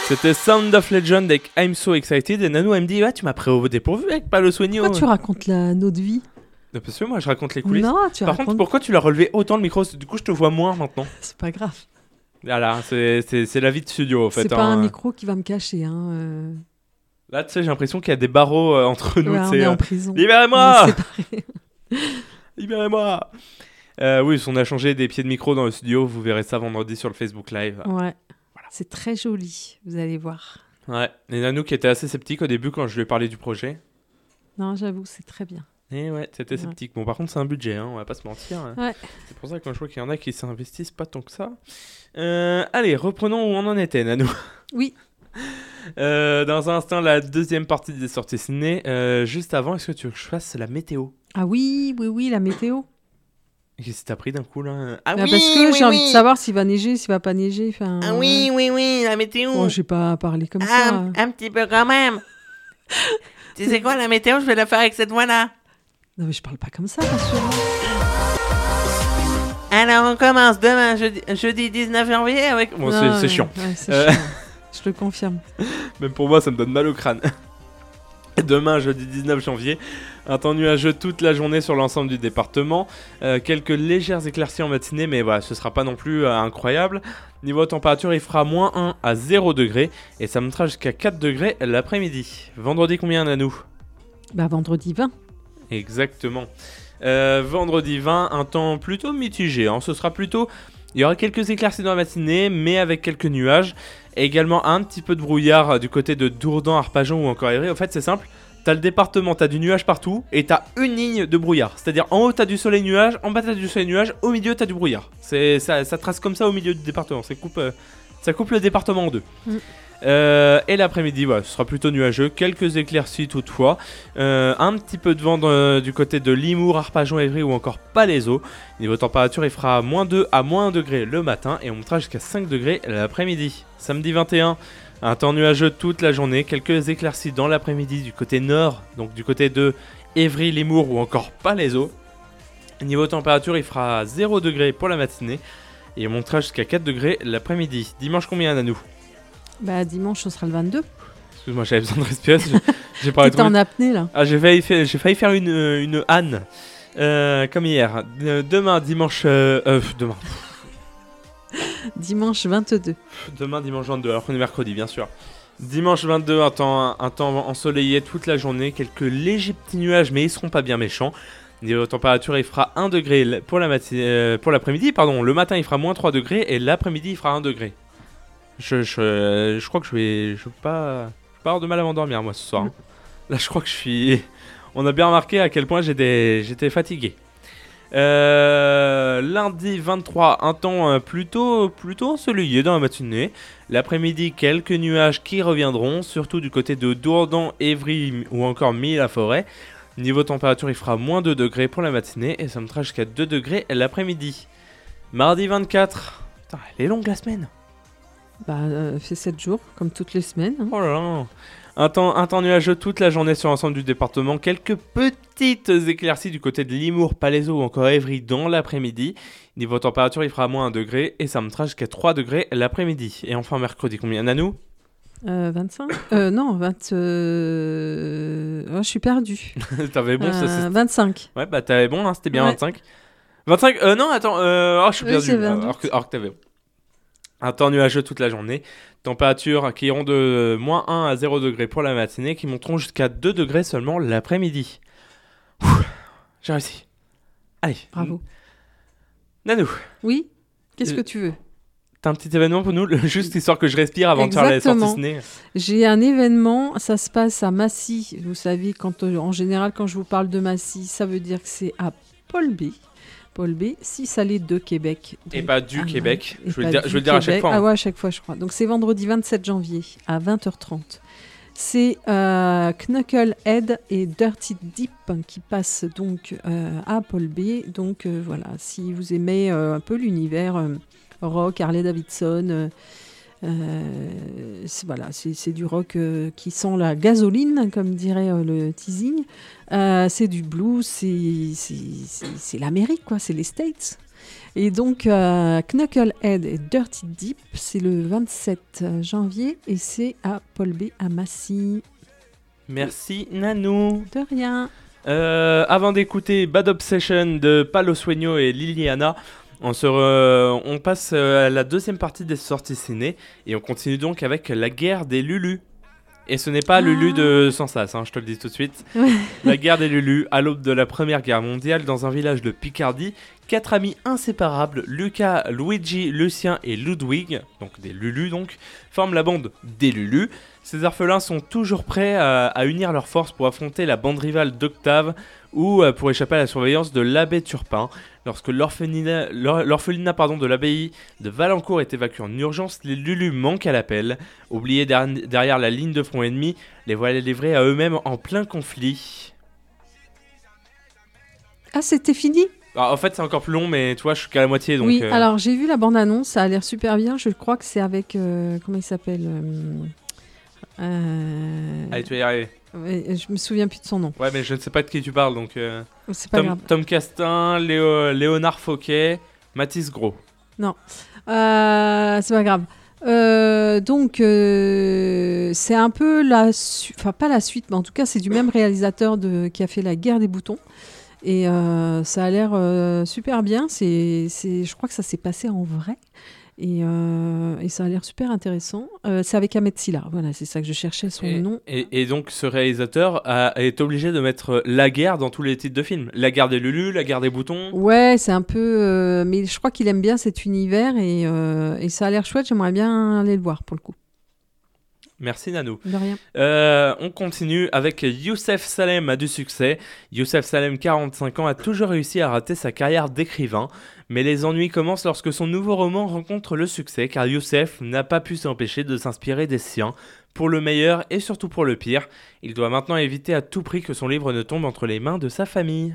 Speaker 2: C'était Sound of Legend avec I'm So Excited. Et Nanou, elle me dit, ouais, tu m'as pris au dépourvu avec Palo Sueño.
Speaker 3: Pourquoi tu racontes la, notre vie?
Speaker 2: Parce que moi, je raconte les coulisses.
Speaker 3: Non, tu
Speaker 2: Par
Speaker 3: racontes...
Speaker 2: contre, pourquoi tu l'as relevé autant le micro? Du coup, je te vois moins maintenant.
Speaker 3: C'est pas grave.
Speaker 2: Voilà, c'est, c'est, c'est la vie de studio, en fait.
Speaker 3: C'est pas
Speaker 2: hein.
Speaker 3: un micro qui va me cacher. Hein. euh.
Speaker 2: Là, tu sais, j'ai l'impression qu'il y a des barreaux euh, entre nous.
Speaker 3: Ouais,
Speaker 2: tu
Speaker 3: on
Speaker 2: sais,
Speaker 3: est
Speaker 2: euh,
Speaker 3: en prison.
Speaker 2: Libérez-moi
Speaker 3: On est séparés.
Speaker 2: Libérez-moi euh, Oui, on a changé des pieds de micro dans le studio. Vous verrez ça vendredi sur le Facebook Live.
Speaker 3: Ouais. C'est très joli, vous allez voir.
Speaker 2: Ouais. Et Nanou qui était assez sceptique au début quand je lui ai parlé du projet.
Speaker 3: Non, j'avoue, c'est très bien.
Speaker 2: Et ouais, c'était
Speaker 3: Ouais.
Speaker 2: sceptique. Bon, par contre, c'est un budget, hein, on va pas se mentir. hein.
Speaker 3: Ouais.
Speaker 2: C'est pour ça que quand je vois qu'il y en a qui s'investissent pas tant que ça. Euh, allez, reprenons où on en était, Nanou.
Speaker 3: Oui.
Speaker 2: Euh, dans un instant, la deuxième partie des sorties ciné. Euh, juste avant, est-ce que tu veux que je fasse la météo?
Speaker 3: Ah oui, oui, oui, la météo.
Speaker 2: Qu'est-ce que t'as pris d'un coup là? Ah
Speaker 3: Bah, parce que j'ai envie de savoir s'il va neiger, s'il va pas neiger. Enfin,
Speaker 7: Ah oui, oui, oui, la météo.
Speaker 3: Bon, j'ai pas parlé comme
Speaker 7: Ah,
Speaker 3: ça.
Speaker 7: un, un petit peu quand même. Tu sais quoi, la météo, je vais la faire avec cette voix-là.
Speaker 3: Non, mais je parle pas comme ça, rassure-moi.
Speaker 7: Alors, on commence demain, jeudi, jeudi dix-neuf janvier, avec...
Speaker 2: Bon,
Speaker 3: Non,
Speaker 2: c'est, c'est
Speaker 3: ouais,
Speaker 2: chiant.
Speaker 3: ouais, c'est
Speaker 2: Euh.
Speaker 3: chiant. Je le confirme.
Speaker 2: Même pour moi, ça me donne mal au crâne. Demain, jeudi dix-neuf janvier, un temps nuageux toute la journée sur l'ensemble du département. Euh, quelques légères éclaircies en matinée, mais voilà, ce sera pas non plus euh, incroyable. Niveau température, il fera moins un à zéro degré et ça montera jusqu'à quatre degrés l'après-midi. Vendredi, combien, Nanou?
Speaker 3: Bah, vendredi vingt.
Speaker 2: Exactement. Euh, vendredi vingt, un temps plutôt mitigé. Hein. Ce sera plutôt... Il y aura quelques éclaircies dans la matinée, mais avec quelques nuages. Et également un petit peu de brouillard euh, du côté de Dourdan, Arpajon ou encore Évry. En fait, c'est simple. T'as le département, t'as du nuage partout, et t'as une ligne de brouillard. C'est-à-dire en haut t'as du soleil nuage, en bas t'as du soleil nuage, au milieu t'as du brouillard. C'est, ça, ça trace comme ça au milieu du département. Ça coupe, euh, ça coupe le département en deux.
Speaker 3: Mm.
Speaker 2: Euh, et l'après-midi, voilà, ce sera plutôt nuageux. Quelques éclaircies toutefois. Euh, un petit peu de vent de- du côté de Limours, Arpajon, Évry ou encore Palaiseau. Niveau température, il fera moins deux à moins un degré le matin et on montera jusqu'à cinq degrés l'après-midi. Samedi vingt et un, un temps nuageux toute la journée. Quelques éclaircies dans l'après-midi du côté nord, donc du côté de Évry, Limours ou encore Palaiseau. Niveau température, il fera zéro degré pour la matinée et on montera jusqu'à quatre degrés l'après-midi. Dimanche, combien, Nanou?
Speaker 3: Bah, dimanche, ce sera le vingt-deux.
Speaker 2: Excuse-moi, j'avais besoin de respirer. J'ai, j'ai parlé
Speaker 3: T'es
Speaker 2: trop
Speaker 3: en apnée, là.
Speaker 2: Ah, j'ai failli, faire, j'ai failli faire une, euh, une Anne. Euh, comme hier. Euh, demain, dimanche. Euh, euh, demain.
Speaker 3: Dimanche vingt-deux.
Speaker 2: Demain, dimanche vingt-deux. Alors qu'on est mercredi, bien sûr. Dimanche vingt-deux, un temps, un temps ensoleillé toute la journée. Quelques légers petits nuages, mais ils seront pas bien méchants. Niveau température, il fera un degré pour, la mati- euh, pour l'après-midi. Pardon, le matin, il fera moins trois degrés. Et l'après-midi, il fera un degré. Je, je, je crois que je vais. Je vais pas, je vais pas avoir de mal à m'endormir, moi, ce soir. hein. Là, je crois que je suis. On a bien remarqué à quel point j'étais, j'étais fatigué. Euh, lundi vingt-trois, un temps euh, plutôt, plutôt ensoleillé dans la matinée. L'après-midi, quelques nuages qui reviendront, surtout du côté de Dourdan, Évry ou encore Milly-la-Forêt. Niveau température, il fera moins deux degrés pour la matinée et ça montera jusqu'à deux degrés l'après-midi. Mardi vingt-quatre. Putain, elle est longue la semaine.
Speaker 3: Bah, euh, fait sept jours, comme toutes les semaines. hein.
Speaker 2: Oh là là. Un temps, un temps nuageux toute la journée sur l'ensemble du département. Quelques petites éclaircies du côté de Limours, Palaiseau ou encore Évry dans l'après-midi. Niveau température, il fera moins un degré et ça montera jusqu'à trois degrés l'après-midi. Et enfin, mercredi, combien, Nanou?
Speaker 3: Euh, vingt-cinq euh, Non, vingt... euh, oh, je suis perdue.
Speaker 2: T'avais bon, ça c'est...
Speaker 3: Euh, vingt-cinq.
Speaker 2: Ouais, bah t'avais bon, hein, c'était bien
Speaker 3: Ouais.
Speaker 2: vingt-cinq. vingt-cinq, euh, non, attends, euh, oh, je suis
Speaker 3: Oui,
Speaker 2: perdu.
Speaker 3: c'est vingt-huit.
Speaker 2: alors, que, alors que t'avais bon. Un temps nuageux toute la journée. Température qui iront de moins un à zéro degré pour la matinée, qui monteront jusqu'à deux degrés seulement l'après-midi. Ouh, j'ai réussi. Allez.
Speaker 3: Bravo.
Speaker 2: Nanou,
Speaker 3: Oui Qu'est-ce
Speaker 2: Euh,
Speaker 3: que tu veux?
Speaker 2: t'as un petit événement pour nous, le- juste histoire que je respire avant de faire les sorties
Speaker 3: Exactement.
Speaker 2: ciné.
Speaker 3: J'ai un événement, ça se passe à Massy. Vous savez, quand, euh, en général, quand je vous parle de Massy, ça veut dire que c'est à Paul B. Paul B, six allées de Québec.
Speaker 2: Et
Speaker 3: Donc,
Speaker 2: pas du
Speaker 3: ah,
Speaker 2: Québec.
Speaker 3: et
Speaker 2: Je vais
Speaker 3: pas
Speaker 2: le dire,
Speaker 3: du
Speaker 2: je vais le dire à chaque
Speaker 3: Québec.
Speaker 2: fois. hein.
Speaker 3: Ah ouais, à chaque fois, je crois. Donc c'est vendredi vingt-sept janvier à vingt heures trente. C'est euh, Knucklehead et Dirty Deep qui passent donc euh, à Paul B. Donc euh, voilà, si vous aimez euh, un peu l'univers euh, rock, Harley Davidson, euh, euh, c'est, voilà, c'est, c'est du rock euh, qui sent la gasoline, comme dirait euh, le teasing. Euh, c'est du blues, c'est, c'est, c'est, c'est l'Amérique, quoi, c'est les States. Et donc, euh, Knucklehead et Dirty Deep, c'est le vingt-sept janvier et c'est à Paul B à Massy.
Speaker 2: Merci Nanou.
Speaker 3: De rien.
Speaker 2: Euh, avant d'écouter Bad Obsession de Palo Sueño et Liliana, on, se re- on passe à la deuxième partie des sorties ciné et on continue donc avec La guerre des Lulus. Et ce n'est pas
Speaker 3: Ah.
Speaker 2: Lulu de Sansas, hein, je te le dis tout de suite. La guerre des Lulus, à l'aube de la Première Guerre mondiale, dans un village de Picardie, quatre amis inséparables, Lucas, Luigi, Lucien et Ludwig, donc des Lulus donc, forment la bande des Lulus. Ces orphelins sont toujours prêts à, à unir leurs forces pour affronter la bande rivale d'Octave ou euh, pour échapper à la surveillance de l'abbé Turpin. Lorsque l'orphelinat, l'or- l'orphelinat pardon, de l'abbaye de Valencourt est évacué en urgence, les Lulus manquent à l'appel. Oubliés der- derrière la ligne de front ennemie, les voilà livrés à eux-mêmes en plein conflit.
Speaker 3: Ah, c'était fini?
Speaker 2: Alors, en fait, c'est encore plus long, mais tu vois, je suis qu'à la moitié. Donc,
Speaker 3: Oui,
Speaker 2: euh,
Speaker 3: alors j'ai vu la bande-annonce, ça a l'air super bien. Je crois que c'est avec. euh, comment il s'appelle euh, euh,
Speaker 2: Allez, tu vas y arriver.
Speaker 3: ouais, je me souviens plus de son nom.
Speaker 2: Ouais, mais je ne sais pas de qui tu parles, donc... euh,
Speaker 3: C'est pas
Speaker 2: Tom,
Speaker 3: grave.
Speaker 2: Tom Castin, Léo- Léonard Fauquet, Mathis Gros.
Speaker 3: Euh, c'est pas grave. Euh, donc, euh, c'est un peu la suite, enfin pas la suite, mais en tout cas, c'est du même réalisateur de, qui a fait La guerre des boutons. Et euh, ça a l'air euh, super bien. C'est, c'est, je crois que ça s'est passé en vrai. Et, euh, et ça a l'air super intéressant. Euh, c'est avec Ahmed Silla. Voilà, c'est ça que je cherchais son
Speaker 2: Et,
Speaker 3: nom.
Speaker 2: et- et donc, ce réalisateur a- est obligé de mettre la guerre dans tous les titres de films. La guerre des Lulus, la guerre des boutons.
Speaker 3: Ouais, c'est un peu. euh, mais je crois qu'il aime bien cet univers et, euh, et ça a l'air chouette. J'aimerais bien aller le voir pour le coup.
Speaker 2: Merci Nanou.
Speaker 3: De rien.
Speaker 2: Euh, on continue avec Youssef Salem a du succès. Youssef Salem, quarante-cinq ans, a toujours réussi à rater sa carrière d'écrivain. Mais les ennuis commencent lorsque son nouveau roman rencontre le succès, car Youssef n'a pas pu s'empêcher de s'inspirer des siens. Pour le meilleur et surtout pour le pire, il doit maintenant éviter à tout prix que son livre ne tombe entre les mains de sa famille.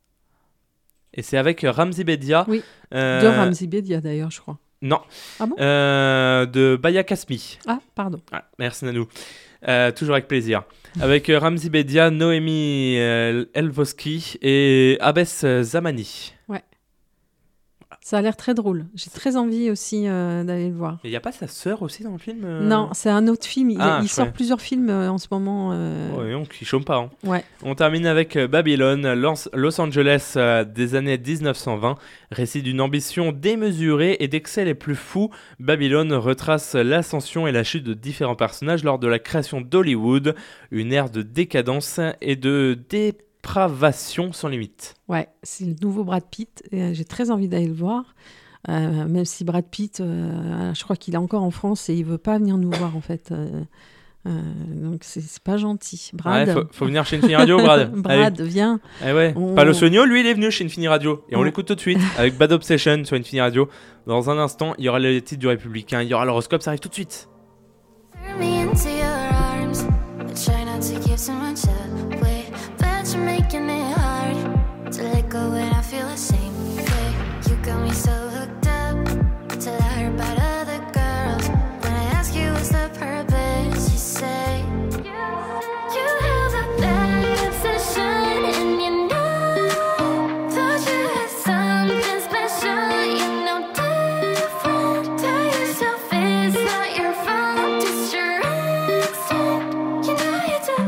Speaker 2: Et c'est avec Ramzi Bedia.
Speaker 3: Oui,
Speaker 2: euh,
Speaker 3: De Ramzi Bedia d'ailleurs, je crois.
Speaker 2: Non.
Speaker 3: Ah bon
Speaker 2: Euh, de Baya Kasmi.
Speaker 3: Ah, pardon.
Speaker 2: Ah, merci Nanou. Euh, toujours avec plaisir. Avec euh, Ramzi Bedia, Noémie euh, Elvoski et Abès Zamani.
Speaker 3: Ça a l'air très drôle. J'ai très envie aussi euh, d'aller le voir.
Speaker 2: Il n'y a pas sa sœur aussi dans le film euh
Speaker 3: Non, c'est un autre film. Il,
Speaker 2: Ah,
Speaker 3: il
Speaker 2: je
Speaker 3: sort
Speaker 2: croyais.
Speaker 3: plusieurs films euh, en ce moment. euh,
Speaker 2: Ouais, on qui chôme pas. Hein.
Speaker 3: ouais.
Speaker 2: On termine avec euh, Babylone, Los, Los Angeles euh, des années dix-neuf cent vingt. Récit d'une ambition démesurée et d'excès les plus fous, Babylone retrace l'ascension et la chute de différents personnages lors de la création d'Hollywood, une ère de décadence et de dépravation sans limite.
Speaker 3: Ouais, c'est le nouveau Brad Pitt. Et, euh, j'ai très envie d'aller le voir. Euh, même si Brad Pitt, euh, je crois qu'il est encore en France et il veut pas venir nous voir en fait. Euh, euh, donc c'est, c'est pas gentil. Brad,
Speaker 2: Ouais, faut, faut venir chez Infini Radio, Brad.
Speaker 3: Brad, viens.
Speaker 2: Eh ouais.
Speaker 3: On-
Speaker 2: Palo Sueño, lui, il est venu chez Infini Radio. Et on
Speaker 3: Ouais.
Speaker 2: l'écoute tout de suite avec Bad Obsession sur Infini Radio. Dans un instant, il y aura les titres du Républicain, il y aura l'horoscope, ça arrive tout de suite.
Speaker 5: Turn me into your arms. I try not to give so much away, but you're making it hard to let go when I feel the same way. You got me so hooked up till I heard about other girls. When I ask you what's the purpose, you say you have a bad obsession, and you know thought you had something special. You know different. Tell yourself it's not your fault, it's your instinct. You know you do.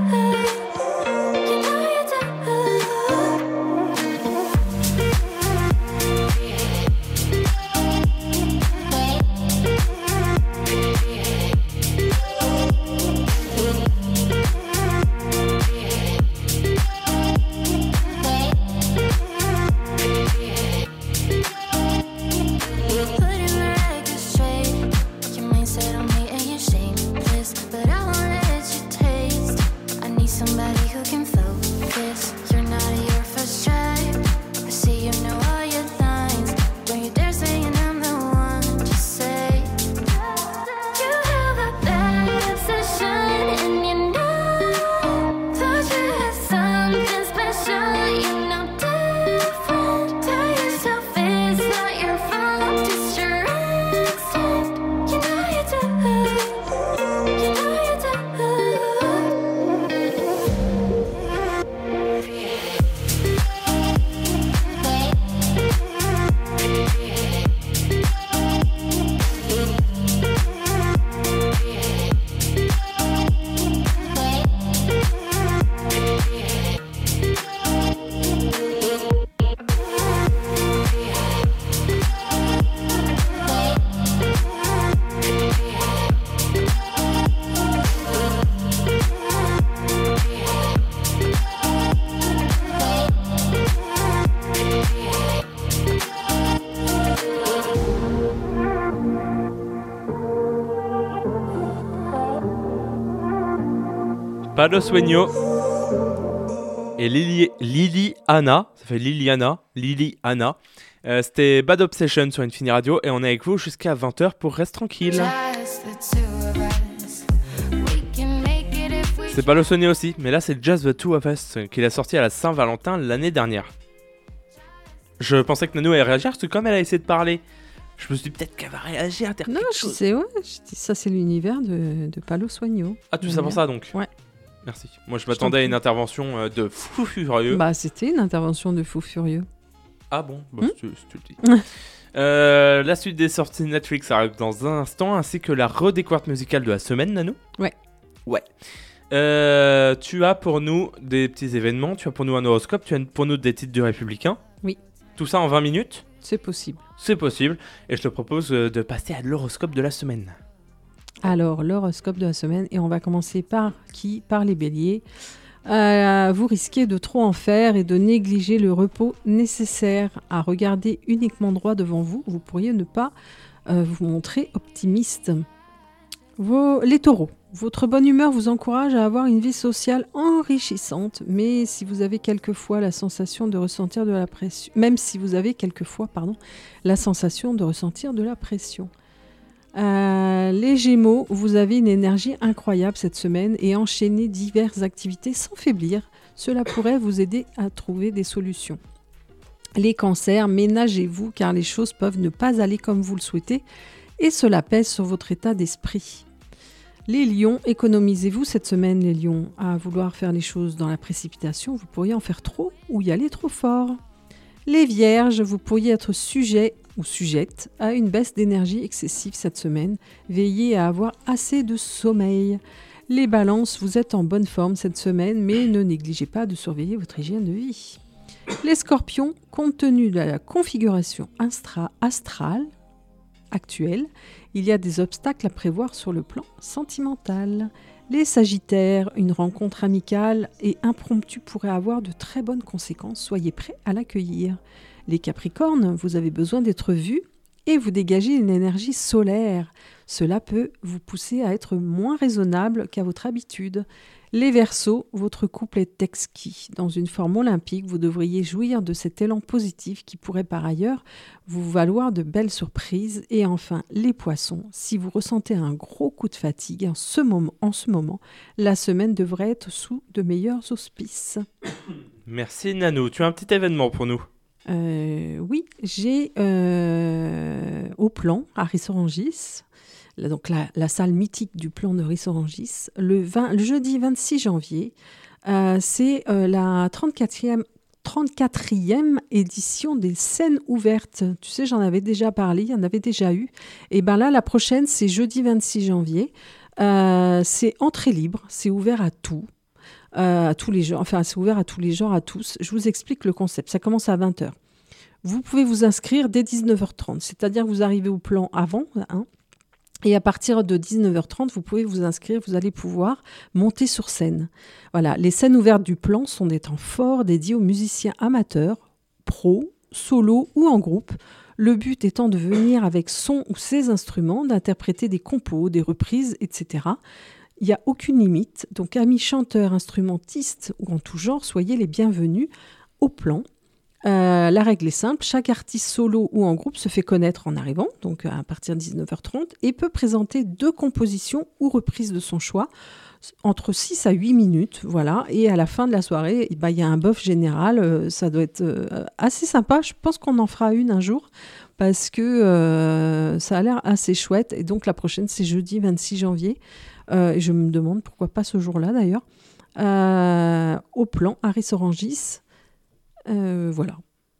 Speaker 5: You know you do. Putting the record straight. Your mindset on me and you're shameless, but I won't let you taste. I need somebody who can focus. You're not your first try. I see you know all your lines. Don't you dare saying I'm the one. Just say you have a bad obsession, and you know thought you had something special. You know different. Tell yourself it's not your fault, it's your instinct. You know you do. You know you do.
Speaker 2: Palo Sueño et Lili, Liliana, ça fait Liliana, Liliana. Euh, C'était Bad Obsession sur Infini Radio et on est avec vous jusqu'à vingt heures pour Reste Tranquille. C'est Palo Sueño aussi, mais là c'est Just the Two of Us qu'il a sorti à la Saint-Valentin l'année dernière. Je pensais que Nanou allait réagir parce que comme elle a essayé de parler, je me suis dit peut-être qu'elle va réagir.
Speaker 3: Non, je sais, ouais, je dis, ça c'est l'univers de, de Palo Sueño.
Speaker 2: Ah, tu sais pour ça donc?
Speaker 3: Ouais.
Speaker 2: Merci. Moi je m'attendais à une intervention euh, de fou furieux.
Speaker 3: Bah c'était une intervention de fou furieux.
Speaker 2: Ah bon, bah,
Speaker 3: Hmm
Speaker 2: si tu, si tu le dis. euh, la suite des sorties Netflix arrive dans un instant, ainsi que la redécouverte musicale de la semaine, Nanou.
Speaker 3: Ouais.
Speaker 2: Ouais. Euh, tu as pour nous des petits événements, tu as pour nous un horoscope, tu as pour nous des titres du Républicain.
Speaker 3: Oui.
Speaker 2: Tout ça en vingt minutes.
Speaker 3: C'est possible.
Speaker 2: C'est possible. Et je te propose euh, de passer à l'horoscope de la semaine.
Speaker 3: Alors, l'horoscope de la semaine, et on va commencer par qui? Par les béliers. Euh, vous risquez de trop en faire et de négliger le repos nécessaire. À regarder uniquement droit devant vous, vous pourriez ne pas euh, vous montrer optimiste. Vos, les taureaux, votre bonne humeur vous encourage à avoir une vie sociale enrichissante, mais si vous avez quelquefois la sensation de ressentir de la pression, même si vous avez quelquefois, pardon, la sensation de ressentir de la pression. Euh, les Gémeaux, vous avez une énergie incroyable cette semaine et enchaînez diverses activités sans faiblir. Cela pourrait vous aider à trouver des solutions. Les Cancers, ménagez-vous car les choses peuvent ne pas aller comme vous le souhaitez et cela pèse sur votre état d'esprit. Les Lions, économisez-vous cette semaine, les Lions. À vouloir faire les choses dans la précipitation, vous pourriez en faire trop ou y aller trop fort. Les Vierges, vous pourriez être sujet ou sujette à une baisse d'énergie excessive cette semaine. Veillez à avoir assez de sommeil. Les Balances, vous êtes en bonne forme cette semaine, mais ne négligez pas de surveiller votre hygiène de vie. Les Scorpions, compte tenu de la configuration astra- astrale actuelle, il y a des obstacles à prévoir sur le plan sentimental. Les Sagittaires, une rencontre amicale et impromptue pourrait avoir de très bonnes conséquences. Soyez prêts à l'accueillir. Les Capricornes, vous avez besoin d'être vus et vous dégagez une énergie solaire. Cela peut vous pousser à être moins raisonnable qu'à votre habitude. Les Verseaux, votre couple est exquis. Dans une forme olympique, vous devriez jouir de cet élan positif qui pourrait par ailleurs vous valoir de belles surprises. Et enfin, les Poissons, si vous ressentez un gros coup de fatigue en ce moment, en ce moment la semaine devrait être sous de meilleurs auspices.
Speaker 2: Merci Nanou. Tu as un petit événement pour nous?
Speaker 3: Euh, oui, j'ai euh, au plan à Rissorangis, là, donc la, la salle mythique du plan de Rissorangis, le, vingt, le jeudi vingt-six janvier, euh, c'est euh, la trente-quatrième, trente-quatrième édition des scènes ouvertes. Tu sais, j'en avais déjà parlé, il y en avait déjà eu. Et bien là, la prochaine, c'est jeudi vingt-six janvier. Euh, c'est entrée libre, c'est ouvert à tout. Euh, à tous les genres, enfin c'est ouvert à tous les genres, à tous. Je vous explique le concept, ça commence à vingt heures. Vous pouvez vous inscrire dès dix-neuf heures trente, c'est-à-dire que vous arrivez au plan avant, hein, et à partir de dix-neuf heures trente, vous pouvez vous inscrire, vous allez pouvoir monter sur scène. Voilà, les scènes ouvertes du plan sont des temps forts dédiés aux musiciens amateurs, pros, solo ou en groupe. Le but étant de venir avec son ou ses instruments, d'interpréter des compos, des reprises, et cetera. Il n'y a aucune limite, donc amis chanteurs, instrumentistes ou en tout genre, soyez les bienvenus au plan. Euh, la règle est simple, chaque artiste solo ou en groupe se fait connaître en arrivant, donc à partir de dix-neuf heures trente, et peut présenter deux compositions ou reprises de son choix, entre six à huit minutes, voilà, et à la fin de la soirée, eh ben, il y a un bœuf général, euh, ça doit être euh, assez sympa, je pense qu'on en fera une un jour, parce que euh, ça a l'air assez chouette, et donc la prochaine c'est jeudi vingt-six janvier, euh, et je me demande pourquoi pas ce jour-là d'ailleurs, euh, au plan, à Rissorangis, euh, voilà.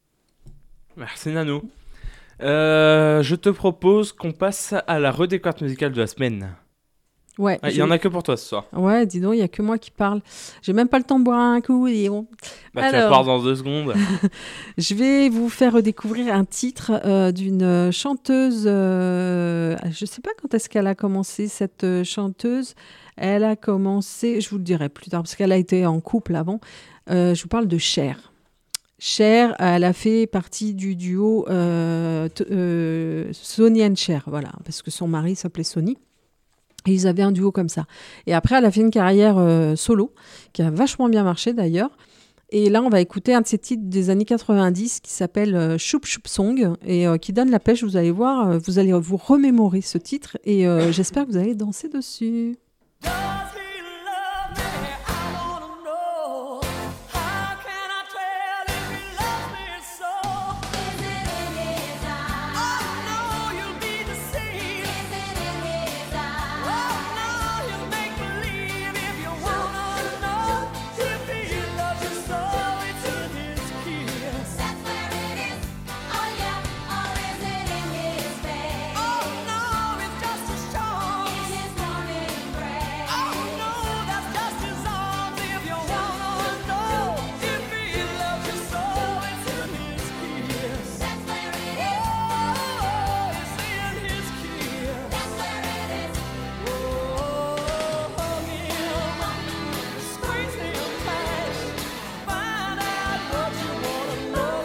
Speaker 2: Merci Nanou. Euh, je te propose qu'on passe à la redécouverte musicale de la semaine.
Speaker 3: Ouais.
Speaker 2: Il ah, y en a que pour toi ce soir.
Speaker 3: Ouais, dis donc, il n'y a que moi qui parle. J'ai même pas le temps de boire un coup. Et bon.
Speaker 2: Bah, Alors, tu vas parler dans deux secondes.
Speaker 3: Je vais vous faire redécouvrir un titre euh, d'une chanteuse. Euh, je ne sais pas quand est-ce qu'elle a commencé, cette chanteuse. Elle a commencé, je vous le dirai plus tard, parce qu'elle a été en couple avant. Euh, je vous parle de Cher. Cher, elle a fait partie du duo euh, t- euh, Sonny and Cher, voilà, parce que son mari s'appelait Sonny. Et ils avaient un duo comme ça. Et après, elle a fait une carrière euh, solo, qui a vachement bien marché d'ailleurs. Et là, on va écouter un de ses titres des années quatre-vingt-dix qui s'appelle euh, Choup Choup Song et euh, qui donne la pêche. Vous allez voir, euh, vous allez vous remémorer ce titre et euh, j'espère que vous allez danser dessus.
Speaker 4: Does he love me? I wanna know. How can I tell if he loves me so?
Speaker 6: Is it in his eyes?
Speaker 4: Oh no, you'll be deceived.
Speaker 6: Is it in his
Speaker 4: Oh
Speaker 6: eyes?
Speaker 4: no, you'll make believe if you wanna know. If he loves you so, it's in his kiss.
Speaker 6: That's where it is. Oh yeah. Or is it in his face?
Speaker 4: Oh no, it's just as strong.
Speaker 6: In his morning embrace?
Speaker 4: Oh no, that's just his arms. If you wanna know, if he loves you so, it's in his kiss.
Speaker 6: That's where it is.
Speaker 4: Oh, it's in his kiss.
Speaker 6: That's where it is.
Speaker 4: Oh, hug him, squeeze him tight, find out what you wanna know.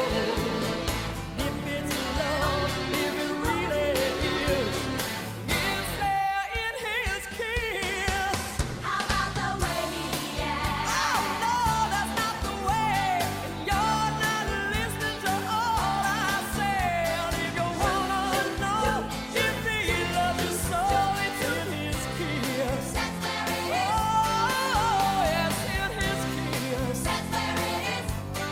Speaker 4: If it's love, if it really is, it's there in his kiss.
Speaker 6: How about the way he acts?
Speaker 4: Oh no, that's not the way. You're not listening to all I said. If you wanna know, if he loves you so, it's in his kiss.
Speaker 6: That's where it is.
Speaker 4: Oh, yes, in his kiss.
Speaker 6: That's where it is.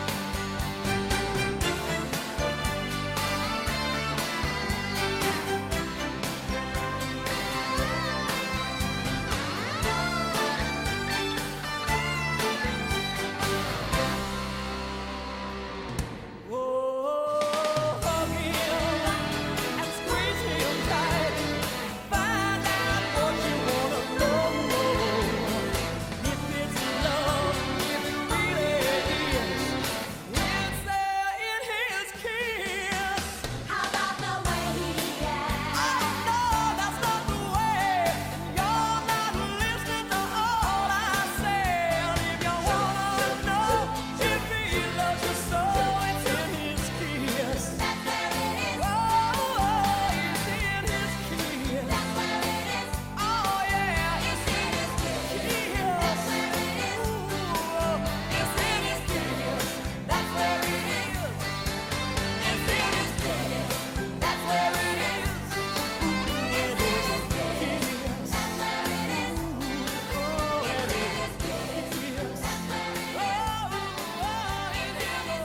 Speaker 4: Oh, hug him and squeeze him tight. Find out what you wanna know. If it's love, if it really is, it's there in his kiss.
Speaker 6: How about the way he acts?
Speaker 4: Oh no, that's not the way. You're not listening to all I said. If you wanna know, if he loves you so, it's in his kiss.
Speaker 6: That's where it is.
Speaker 4: Oh, it's in his kiss.
Speaker 6: That's where it is.
Speaker 4: Oh yeah,
Speaker 6: It's in his kiss. That's where it is.
Speaker 4: Ooh, it's in his kiss. That's where it is. It's in his kiss. That's where it is. It's in his kiss.
Speaker 6: That's where it is.
Speaker 4: Oh,
Speaker 6: It's
Speaker 4: it
Speaker 6: in
Speaker 4: is.
Speaker 6: his kiss. That's where it is.
Speaker 4: Oh, oh, it's in his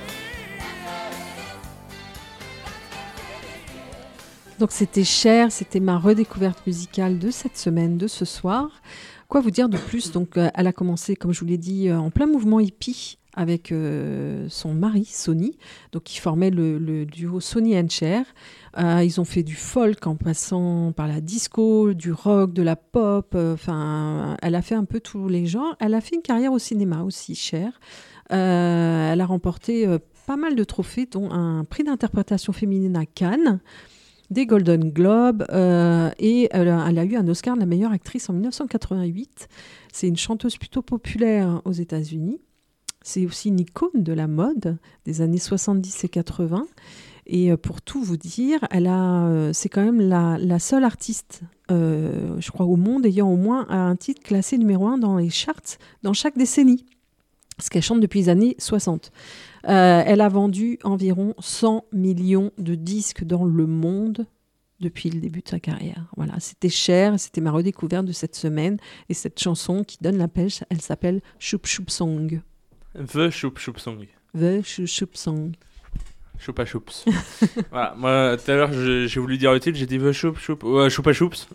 Speaker 3: Donc c'était Cher, c'était ma redécouverte musicale de cette semaine, de ce soir. Quoi vous dire de plus? Donc euh, elle a commencé, comme je vous l'ai dit, euh, en plein mouvement hippie avec euh, son mari Sonny, donc qui formait le, le duo Sonny and Cher. Euh, ils ont fait du folk en passant par la disco, du rock, de la pop. Enfin, elle a fait un peu tous les genres. Elle a fait une carrière au cinéma aussi, Cher. Euh, elle a remporté euh, pas mal de trophées, dont un prix d'interprétation féminine à Cannes, des Golden Globes, euh, et elle a, elle a eu un Oscar de la meilleure actrice en dix-neuf cent quatre-vingt-huit. C'est une chanteuse plutôt populaire aux États-Unis. C'est aussi une icône de la mode des années soixante-dix et quatre-vingts. Et euh, pour tout vous dire, elle a, euh, c'est quand même la, la seule artiste, euh, je crois, au monde ayant au moins un titre classé numéro un dans les charts dans chaque décennie. Parce qu'elle chante depuis les années soixante. Euh, elle a vendu environ cent millions de disques dans le monde depuis le début de sa carrière. Voilà, c'était Cher, c'était ma redécouverte de cette semaine. Et cette chanson qui donne la pêche, elle s'appelle Choup Choup Song.
Speaker 2: The Choup Choup Song.
Speaker 3: The Choup Choup Song.
Speaker 2: Choupa Choups. Voilà, moi tout à l'heure je- j'ai voulu dire le titre, j'ai dit The Choup Choup. Ouais, Choupa Choups.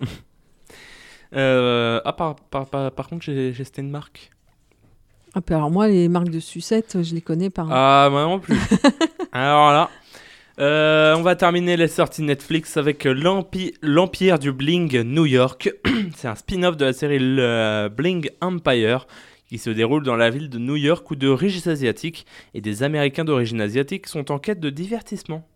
Speaker 2: Euh, ah, par, par, par, par contre, j'ai, j'ai c'était une marque.
Speaker 3: Ah, puis alors moi, les marques de sucettes, je les connais pas. hein.
Speaker 2: Ah, moi non plus. Alors là, euh, on va terminer les sorties Netflix avec l'Empi- l'Empire du Bling New York. C'est un spin-off de la série le Bling Empire qui se déroule dans la ville de New York où de riches asiatiques et des Américains d'origine asiatique sont en quête de divertissement.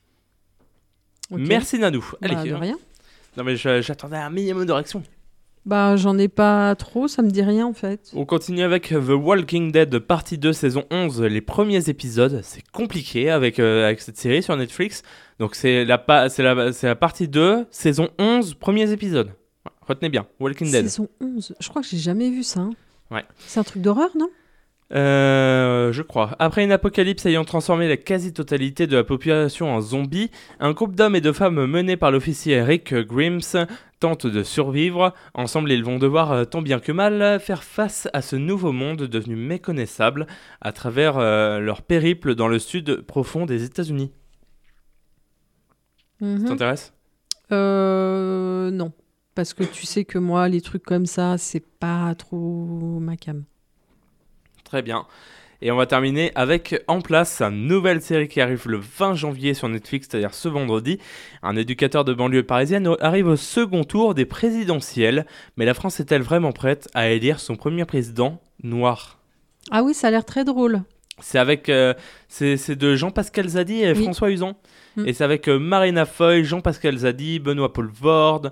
Speaker 3: Ok.
Speaker 2: Merci Nanou.
Speaker 3: Bah,
Speaker 2: Allez,
Speaker 3: de
Speaker 2: hein.
Speaker 3: rien.
Speaker 2: Non mais je- j'attendais un minimum de réaction.
Speaker 3: Bah, j'en ai pas trop, ça me dit rien en fait.
Speaker 2: On continue avec The Walking Dead partie deux saison onze, les premiers épisodes. C'est compliqué avec, euh, avec cette série sur Netflix. Donc c'est la, pa- c'est la, c'est la partie deux, saison onze, premiers épisodes. Voilà. Retenez bien, Walking Dead.
Speaker 3: Saison onze. Je crois que j'ai jamais vu ça. hein.
Speaker 2: Ouais.
Speaker 3: C'est un truc d'horreur, non?
Speaker 2: Euh, je crois. Après une apocalypse ayant transformé la quasi-totalité de la population en zombies, un groupe d'hommes et de femmes menés par l'officier Rick Grimes tente de survivre. Ensemble, ils vont devoir, euh, tant bien que mal, faire face à ce nouveau monde devenu méconnaissable à travers euh, leur périple dans le sud profond des États-Unis.
Speaker 3: Mhm.
Speaker 2: Ça t'intéresse ?
Speaker 3: Euh, non. Parce que tu sais que moi, les trucs comme ça, c'est pas trop ma cam.
Speaker 2: Très bien. Et on va terminer avec En Place, une nouvelle série qui arrive le vingt janvier sur Netflix, c'est-à-dire ce vendredi. Un éducateur de banlieue parisienne arrive au second tour des présidentielles. Mais la France est-elle vraiment prête à élire son premier président noir ?
Speaker 3: Ah oui, ça a l'air très drôle.
Speaker 2: C'est avec, euh, c'est, c'est de Jean-Pascal Zadi et
Speaker 3: Oui.
Speaker 2: François Uzan.
Speaker 3: Mm.
Speaker 2: Et c'est avec euh, Marina Foy, Jean-Pascal Zadi, Benoît Poelvoorde.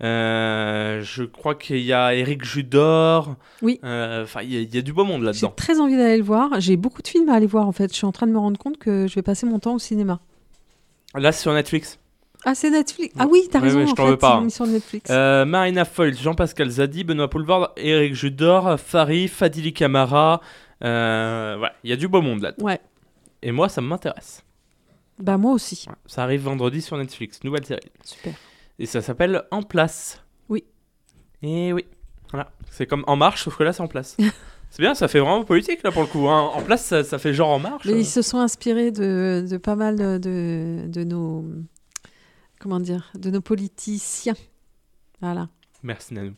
Speaker 2: Euh, je crois qu'il y a Éric Judor.
Speaker 3: Oui.
Speaker 2: Euh, Enfin, il y, a- il y a du beau monde
Speaker 3: J'ai
Speaker 2: là-dedans.
Speaker 3: très envie d'aller le voir. J'ai beaucoup de films à aller voir, en fait. Je suis en train de me rendre compte que je vais passer mon temps au cinéma.
Speaker 2: Là, c'est sur Netflix.
Speaker 3: Ah, c'est Netflix. Ah oui, t'as
Speaker 2: Ouais,
Speaker 3: raison,
Speaker 2: ouais, je
Speaker 3: en
Speaker 2: t'en
Speaker 3: fait.
Speaker 2: veux pas,
Speaker 3: C'est
Speaker 2: hein.
Speaker 3: une émission de Netflix.
Speaker 2: Euh, Marina Foy, Jean-Pascal Zadi, Benoît Poelvoorde, Éric Judor, Farid, Fadili Camara. Euh, voilà, il y a du beau monde là-dedans.
Speaker 3: Ouais.
Speaker 2: Et moi, ça m'intéresse.
Speaker 3: Bah, moi aussi.
Speaker 2: Ouais, ça arrive vendredi sur Netflix, nouvelle série.
Speaker 3: Super.
Speaker 2: Et ça s'appelle En Place.
Speaker 3: Oui.
Speaker 2: Et oui. Voilà. C'est comme En Marche, sauf que là, c'est En Place. C'est bien, ça fait vraiment politique là pour le coup. hein. En Place, ça, ça fait genre En Marche.
Speaker 3: Mais
Speaker 2: euh.
Speaker 3: ils se sont inspirés de, de pas mal de, de nos... Comment dire? De nos politiciens. Voilà.
Speaker 2: Merci Nanou.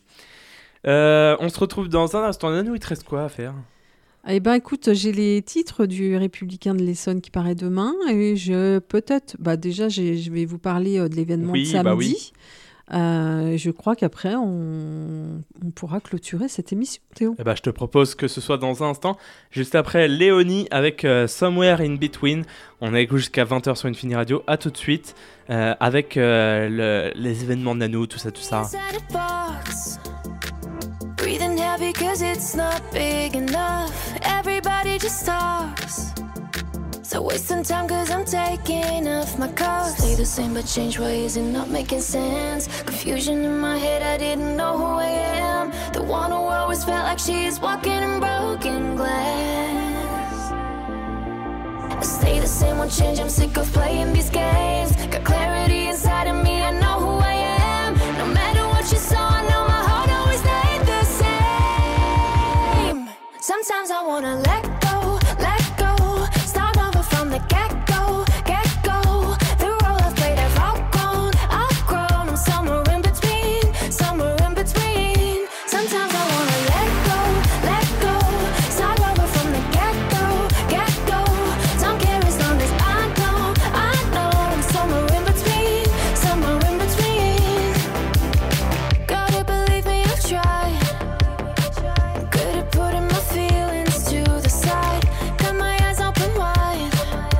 Speaker 2: Euh, on se retrouve dans un instant. Nanou, il te reste quoi à faire?
Speaker 3: Eh ben, écoute, j'ai les titres du Républicain de l'Essonne qui paraît demain. Et je, peut-être... Bah, déjà, j'ai- je vais vous parler euh, de l'événement
Speaker 2: Oui,
Speaker 3: de samedi.
Speaker 2: bah oui.
Speaker 3: Euh, je crois qu'après, on, on pourra clôturer cette émission, Théo.
Speaker 2: Eh ben, je te propose que ce soit dans un instant. Juste après, Léonie avec euh, Somewhere in Between. On est jusqu'à vingt heures sur Infini Radio. À tout de suite euh, avec euh, le- les événements de Nanou, tout ça, tout ça.
Speaker 5: Inside a box, breathing heavy cause it's not big enough. Everybody just talks, so wasting time cause I'm taking off my cuffs. Stay the same but change ways and not making sense. Confusion in my head, I didn't know who I am. The one who always felt like she's walking in broken glass. I stay the same, won't change, I'm sick of playing these games. Got clarity inside of me, I know who I am. No matter what you saw, I know my heart always stayed the same. Sometimes I wanna let go, let go. Start over from the get-go, get-go. The role I've played, I've outgrown, outgrown. I'm somewhere in between, somewhere in between. Sometimes I wanna let go, let go. Start over from the get-go, get-go. Don't care as long as I know, I know. I'm somewhere in between, somewhere in between. Gotta believe me, I've tried. Good at putting my feelings to the side. Got my eyes open wide.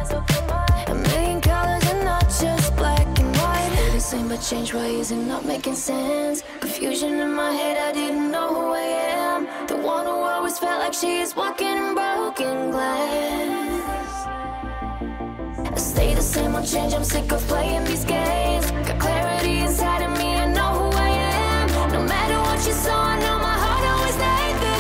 Speaker 5: A million colors and not just black and white. Stay the same but change ways and not making sense. Confusion in my head, I didn't know who I am. The one who always felt like she's walking in broken glass. I stay the same, won't change, I'm sick of playing these games. Got clarity inside of me, I know who I am. No matter what you saw, I know my heart always stayed the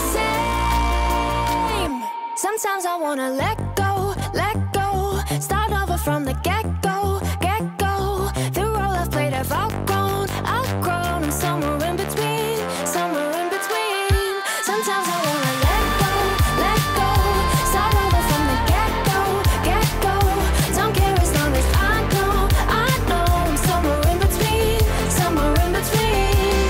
Speaker 5: same. Sometimes I wanna let go, let go. Start over from the get-go, get-go. The role I've played, I've outgrown, outgrown. I'm somewhere in between, somewhere in between. Sometimes I wanna let go, let go. Start over from the get-go, get-go. Don't care as long as I know, I know. I'm somewhere in between, somewhere in between.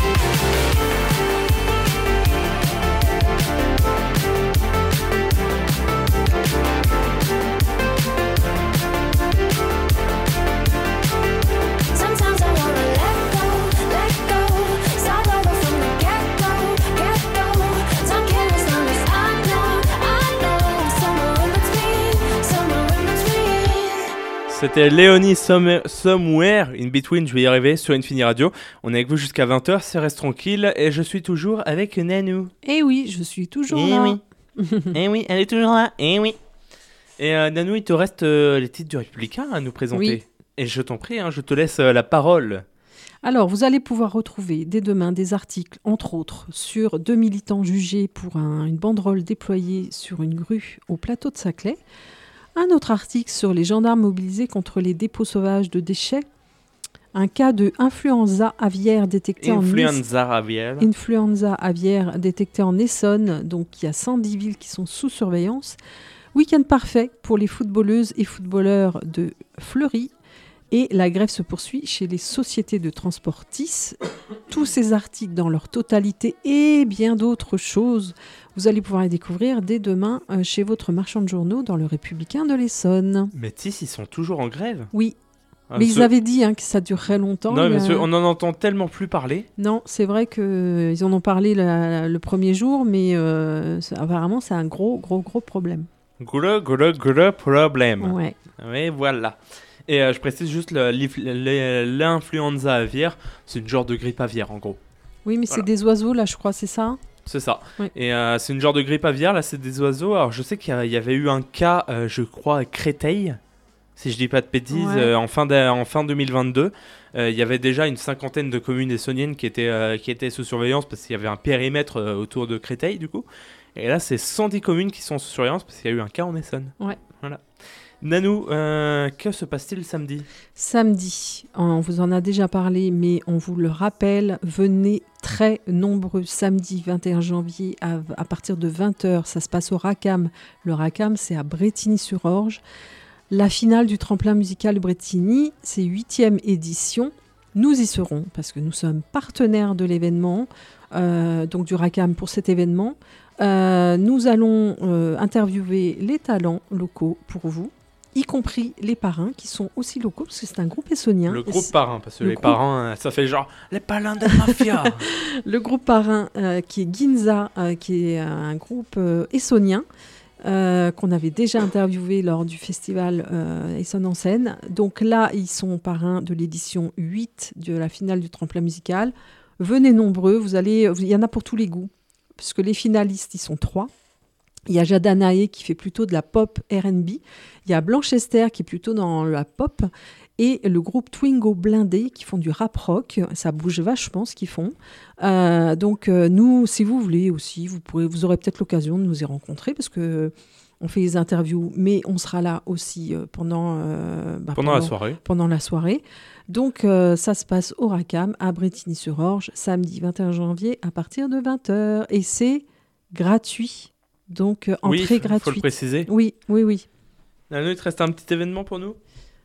Speaker 5: Sometimes I wanna let go, let go. Start over from the get-go, get-go. Don't care as long as I know, I know. I'm somewhere in between, somewhere in between.
Speaker 2: C'était Léonie Some- Somewhere in Between, je vais y arriver, sur Infini Radio. On est avec vous jusqu'à vingt heures, ça reste tranquille. Et je suis toujours avec Nanou.
Speaker 3: Eh oui, je suis toujours
Speaker 2: Eh
Speaker 3: là.
Speaker 2: oui. Eh oui, elle est toujours là. Eh oui. Et euh, Nanou, il te reste euh, les titres du Républicain à nous présenter.
Speaker 3: Oui.
Speaker 2: Et je t'en prie, hein, je te laisse euh, la parole.
Speaker 3: Alors, vous allez pouvoir retrouver dès demain des articles, entre autres, sur deux militants jugés pour un- une banderole déployée sur une grue au plateau de Saclay. Un autre article sur les gendarmes mobilisés contre les dépôts sauvages de déchets. Un cas de influenza aviaire détecté en
Speaker 2: Influenza aviaire.
Speaker 3: influenza aviaire détectée en Essonne, donc il y a cent dix villes qui sont sous surveillance. Week-end parfait pour les footballeuses et footballeurs de Fleury. Et la grève se poursuit chez les sociétés de transport T I S. Tous ces articles dans leur totalité et bien d'autres choses, vous allez pouvoir les découvrir dès demain euh, chez votre marchand de journaux dans le Républicain de l'Essonne.
Speaker 2: Mais Tis, ils sont toujours en grève.
Speaker 3: Oui,
Speaker 2: Ah,
Speaker 3: mais
Speaker 2: ce-
Speaker 3: ils avaient dit hein, que ça durerait longtemps.
Speaker 2: Non,
Speaker 3: il y
Speaker 2: mais
Speaker 3: a-
Speaker 2: ce- on en entend tellement plus parler.
Speaker 3: Non, c'est vrai qu'ils en ont parlé la- le premier jour, mais euh, c'est- apparemment c'est un gros, gros, gros problème.
Speaker 2: Gros, gros, gros problème.
Speaker 3: Ouais.
Speaker 2: Oui, voilà. Et euh, je précise juste le- l'if- le- l'influenza aviaire, c'est une genre de grippe aviaire en gros.
Speaker 3: Oui, mais
Speaker 2: Voilà.
Speaker 3: c'est des oiseaux là, je crois, c'est ça.
Speaker 2: C'est ça.
Speaker 3: Oui.
Speaker 2: Et euh, c'est une genre de grippe aviaire, là c'est des oiseaux. Alors je sais qu'il y, a- il y avait eu un cas, euh, je crois, à Créteil, si je dis pas de bêtises,
Speaker 3: Ouais.
Speaker 2: euh, en, fin de- en fin deux mille vingt-deux. Euh, il y avait déjà une cinquantaine de communes essonniennes qui étaient, euh, qui étaient sous surveillance parce qu'il y avait un périmètre euh, autour de Créteil du coup. Et là c'est cent dix communes qui sont sous surveillance parce qu'il y a eu un cas en Essonne.
Speaker 3: Ouais.
Speaker 2: Voilà. Nanou, euh, que se passe-t-il samedi ?
Speaker 3: Samedi, on vous en a déjà parlé, mais on vous le rappelle, venez très nombreux samedi vingt et un janvier à, à partir de vingt heures. Ça se passe au Racam. Le Racam, c'est à Brétigny-sur-Orge. La finale du tremplin musical de Brétigny, c'est huitième édition. Nous y serons parce que nous sommes partenaires de l'événement, euh, donc du Racam pour cet événement. Euh, nous allons euh, interviewer les talents locaux pour vous, y compris les parrains qui sont aussi locaux, parce que c'est un groupe essonnien.
Speaker 2: Le
Speaker 3: Et
Speaker 2: groupe
Speaker 3: c'est-
Speaker 2: parrain, parce que
Speaker 3: le
Speaker 2: les
Speaker 3: groupe-
Speaker 2: parrains, euh, ça fait genre les parrains de mafia.
Speaker 3: Le groupe parrain euh, qui est Ginza, euh, qui est un groupe euh, essonnien, euh, qu'on avait déjà interviewé lors du festival euh, Essonne en scène. Donc là, ils sont parrains de l'édition huit de la finale du tremplin musical. Venez nombreux, vous allez, il y en a pour tous les goûts, puisque les finalistes, ils sont trois. Il y a Jada Naé qui fait plutôt de la pop R and B. Il y a Blanche Esther qui est plutôt dans la pop. Et le groupe Twingo Blindé qui font du rap rock. Ça bouge vachement ce qu'ils font. Euh, donc euh, nous, si vous voulez aussi, vous, pourrez, vous aurez peut-être l'occasion de nous y rencontrer parce que on fait les interviews, mais on sera là aussi euh, pendant, euh, bah,
Speaker 2: Pendant la soirée.
Speaker 3: pendant la soirée. Donc, euh, ça se passe au Racam, à Brétigny-sur-Orge, samedi vingt et un janvier, à partir de vingt heures. Et c'est gratuit. Donc, euh,
Speaker 2: Oui,
Speaker 3: entrée
Speaker 2: faut- faut le
Speaker 3: gratuite.
Speaker 2: préciser.
Speaker 3: Oui, oui, oui.
Speaker 2: Nanou, il te reste un petit événement pour nous ?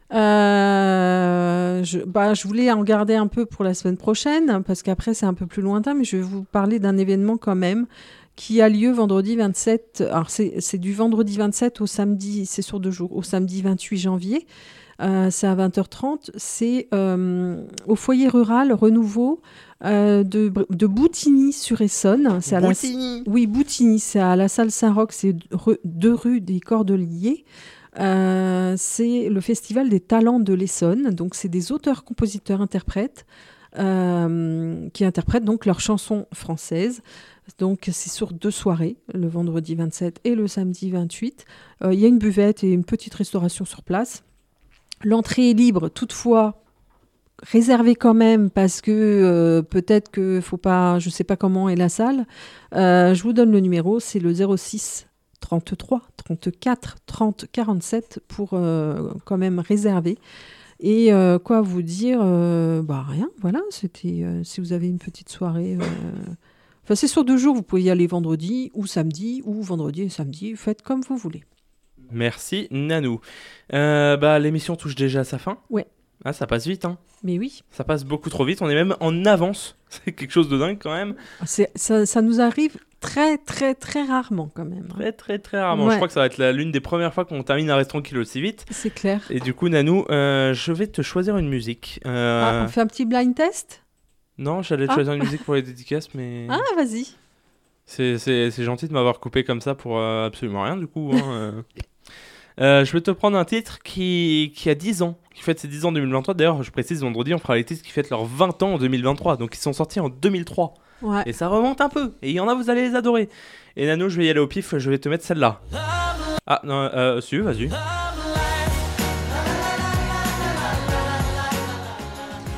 Speaker 3: Euh, je, bah, je voulais en garder un peu pour la semaine prochaine, parce qu'après, c'est un peu plus lointain, mais je vais vous parler d'un événement quand même qui a lieu vendredi vingt-sept. Alors, c'est c'est du vendredi vingt-sept au samedi, c'est sur deux jours, au samedi vingt-huit janvier. Euh, c'est à vingt heures trente. C'est euh, au foyer rural Renouveau euh, de, Br- de Boutigny-sur-Essonne. C'est à la- Oui, Boutigny, c'est à la salle Saint-Roch, c'est re- deux rues des Cordeliers. Euh, c'est le festival des talents de l'Essonne. Donc, c'est des auteurs, compositeurs, interprètes euh, qui interprètent donc leurs chansons françaises. Donc, c'est sur deux soirées, le vendredi vingt-sept et le samedi vingt-huit. Euh, Il y a une buvette et une petite restauration sur place. L'entrée est libre, toutefois réservée quand même parce que euh, peut-être que faut pas, je sais pas comment est la salle. Euh, je vous donne le numéro, c'est le zéro six trente-trois trente-quatre trente quarante-sept pour euh, quand même réserver. Et euh, quoi vous dire, euh, bah rien, voilà, c'était euh, si vous avez une petite soirée. euh, Enfin, c'est sur deux jours, vous pouvez y aller vendredi ou samedi, ou vendredi et samedi, faites comme vous voulez.
Speaker 2: Merci Nanou. Euh, bah, l'émission touche déjà à sa fin.
Speaker 3: Ouais.
Speaker 2: Ah, ça passe vite, hein.
Speaker 3: Mais oui,
Speaker 2: Ça passe beaucoup trop vite. On est même en avance. C'est quelque chose de dingue quand même.
Speaker 3: c'est, ça, ça nous arrive très, très, très rarement quand même. hein.
Speaker 2: Très, très, très rarement.
Speaker 3: Ouais.
Speaker 2: Je crois que ça va être la- l'une des premières fois qu'on termine un restaurant tranquille aussi vite.
Speaker 3: C'est clair.
Speaker 2: Et du coup, Nanou, euh, je vais te choisir une musique. Euh,
Speaker 3: Ah, on fait un petit blind test.
Speaker 2: Non, j'allais te
Speaker 3: Ah.
Speaker 2: choisir une musique pour les dédicaces, mais
Speaker 3: Ah, vas-y.
Speaker 2: c'est, c'est, c'est gentil de m'avoir coupé comme ça pour euh, absolument rien, du coup. hein, euh. Euh, je vais te prendre un titre qui, qui a dix ans, qui fête ses dix ans en deux mille vingt-trois. D'ailleurs, je précise, vendredi, on fera les titres qui fêtent leurs vingt ans en deux mille vingt-trois. Donc, ils sont sortis en deux mille trois.
Speaker 3: Ouais.
Speaker 2: Et ça remonte un peu. Et il y en a, vous allez les adorer. Et Nano, je vais y aller au pif, je vais te mettre celle-là. Ah, non, euh, si, vas-y.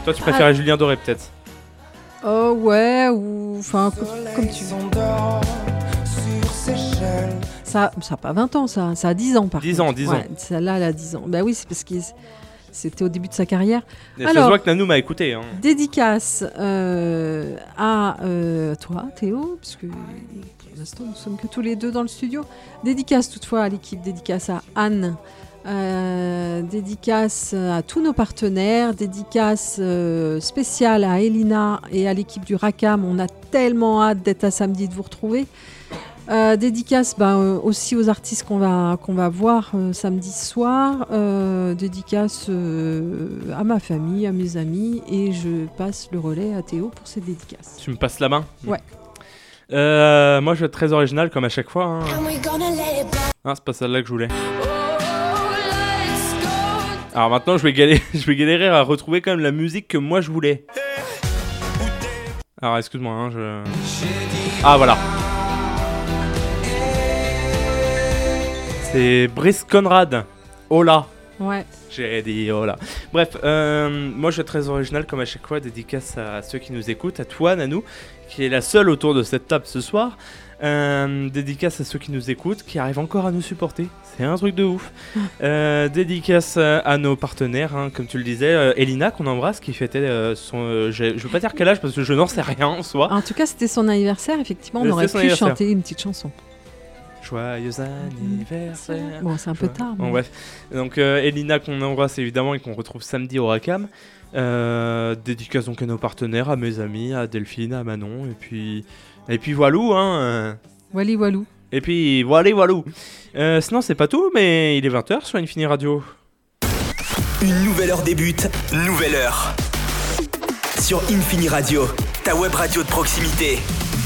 Speaker 2: Toi, tu préférais Julien Doré, peut-être.
Speaker 3: Oh ouais, ou enfin co- comme tu veux.
Speaker 4: s'endort sur ses chaînes.
Speaker 3: Ça, ça n'a pas vingt ans, ça, ça a dix ans par
Speaker 2: dix
Speaker 3: contre.
Speaker 2: ans, dix
Speaker 3: Ouais,
Speaker 2: ans.
Speaker 3: Celle-là, elle a dix ans. Bah oui, c'est parce que c'était au début de sa carrière.
Speaker 2: Et ça
Speaker 3: Alors-
Speaker 2: se voit que Nanou m'a écouté. Hein.
Speaker 3: Dédicace euh, à euh, toi, Théo, parce que pour l'instant, nous sommes que tous les deux dans le studio. Dédicace toutefois à l'équipe, dédicace à Anne, euh, dédicace à tous nos partenaires, dédicace euh, spéciale à Elina et à l'équipe du Racam. On a tellement hâte d'être à samedi, de vous retrouver. Euh, dédicace bah, euh, aussi aux artistes qu'on va, qu'on va voir euh, samedi soir. Euh, dédicace euh, à ma famille, à mes amis. Et je passe le relais à Théo pour ses dédicaces.
Speaker 2: Tu me passes la main?
Speaker 3: Ouais.
Speaker 2: Euh, moi, je vais être très original comme à chaque fois. Hein. Ah, c'est pas celle-là que je voulais. Alors maintenant, je vais galérer, je vais galérer à retrouver quand même la musique que moi je voulais. Alors, excuse-moi, hein, je... Ah, voilà. C'est Brice Conrad. Hola.
Speaker 3: Ouais.
Speaker 2: J'ai dit hola. Bref, euh, moi je suis très original comme à chaque fois. Dédicace à ceux qui nous écoutent, à toi Nanou, qui est la seule autour de cette table ce soir. Euh, dédicace à ceux qui nous écoutent, qui arrivent encore à nous supporter. C'est un truc de ouf. Euh, dédicace à nos partenaires, hein, comme tu le disais, euh, Elina qu'on embrasse, qui fêtait euh, son. Euh, je veux pas dire quel âge parce que je n'en sais rien en soi.
Speaker 3: En tout cas, c'était son anniversaire. Effectivement, on
Speaker 2: C'était
Speaker 3: aurait
Speaker 2: son
Speaker 3: pu
Speaker 2: anniversaire.
Speaker 3: chanter une petite chanson.
Speaker 2: Joyeux anniversaire.
Speaker 3: Bon, c'est un peu tard.
Speaker 2: Bon,
Speaker 3: mais-
Speaker 2: bref. Donc euh, Elina qu'on embrasse évidemment et qu'on retrouve samedi au Racam. Euh, dédicace donc à nos partenaires, à mes amis, à Delphine, à Manon, et puis et puis voilou hein. euh.
Speaker 3: Wally Walou.
Speaker 2: Et puis voilà voilou. Euh, sinon c'est pas tout, mais il est vingt heures sur Infini Radio.
Speaker 1: Une nouvelle heure débute, nouvelle heure. Sur Infini Radio, ta web radio de proximité.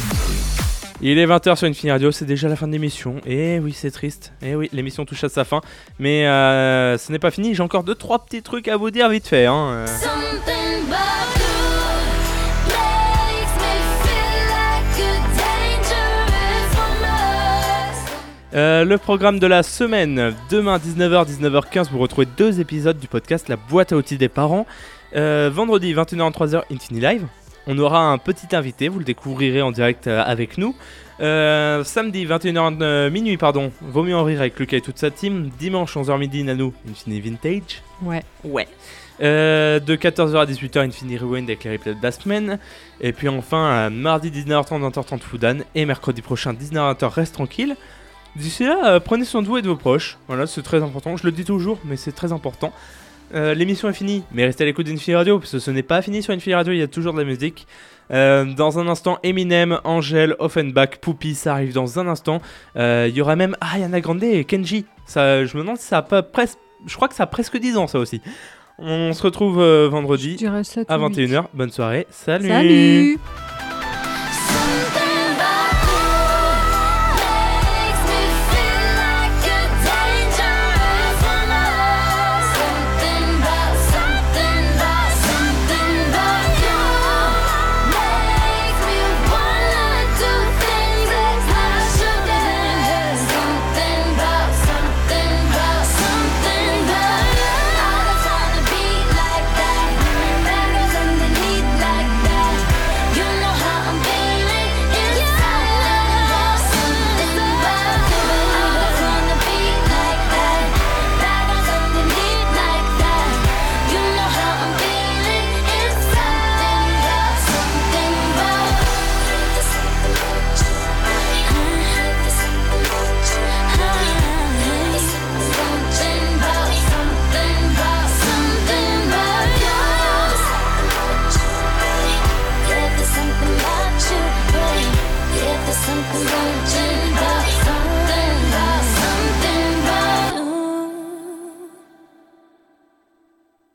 Speaker 2: Il est vingt heures sur Infini Radio, c'est déjà la fin de l'émission. Et oui, c'est triste. Et oui, l'émission touche à sa fin. Mais euh, ce n'est pas fini, j'ai encore deux trois petits trucs à vous dire vite fait. Hein. euh.
Speaker 6: Something about you makes me feel like a dangerous woman.
Speaker 2: Euh, le programme de la semaine, demain dix-neuf heures, dix-neuf heures quinze, vous retrouvez deux épisodes du podcast La boîte à outils des parents. Euh, vendredi vingt et une heures trente heures, Infini Live. On aura un petit invité, vous le découvrirez en direct euh, avec nous. Euh, samedi vingt et une heures euh, minuit, pardon, Vaut mieux en rire avec Lucas et toute sa team. Dimanche onze heures midi, Nanou, Infini Vintage.
Speaker 3: Ouais.
Speaker 2: Ouais. Euh, de quatorze heures à dix-huit heures, Infini Rewind avec les replays de la semaine. Et puis enfin, euh, mardi dix-neuf heures trente, vingt heures trente, Foudan. Et mercredi prochain, dix-neuf heures vingt heures, Reste tranquille. D'ici là, euh, prenez soin de vous et de vos proches. Voilà, c'est très important. Je le dis toujours, mais c'est très important. Euh, l'émission est finie, mais restez à l'écoute d'Infini Radio, parce que ce n'est pas fini sur Infini Radio, il y a toujours de la musique. Euh, dans un instant, Eminem, Angèle, Offenbach, Poupie, ça arrive dans un instant. Euh, Il y aura même Ariana Grande et Kenji. Ça, je me demande si ça a pas presque... Je crois que ça a presque dix ans, ça aussi. On se retrouve euh, vendredi
Speaker 3: Je dirais sept
Speaker 2: à
Speaker 3: ou
Speaker 2: vingt et une
Speaker 3: huit.
Speaker 2: heures. Bonne soirée, salut.
Speaker 3: Salut.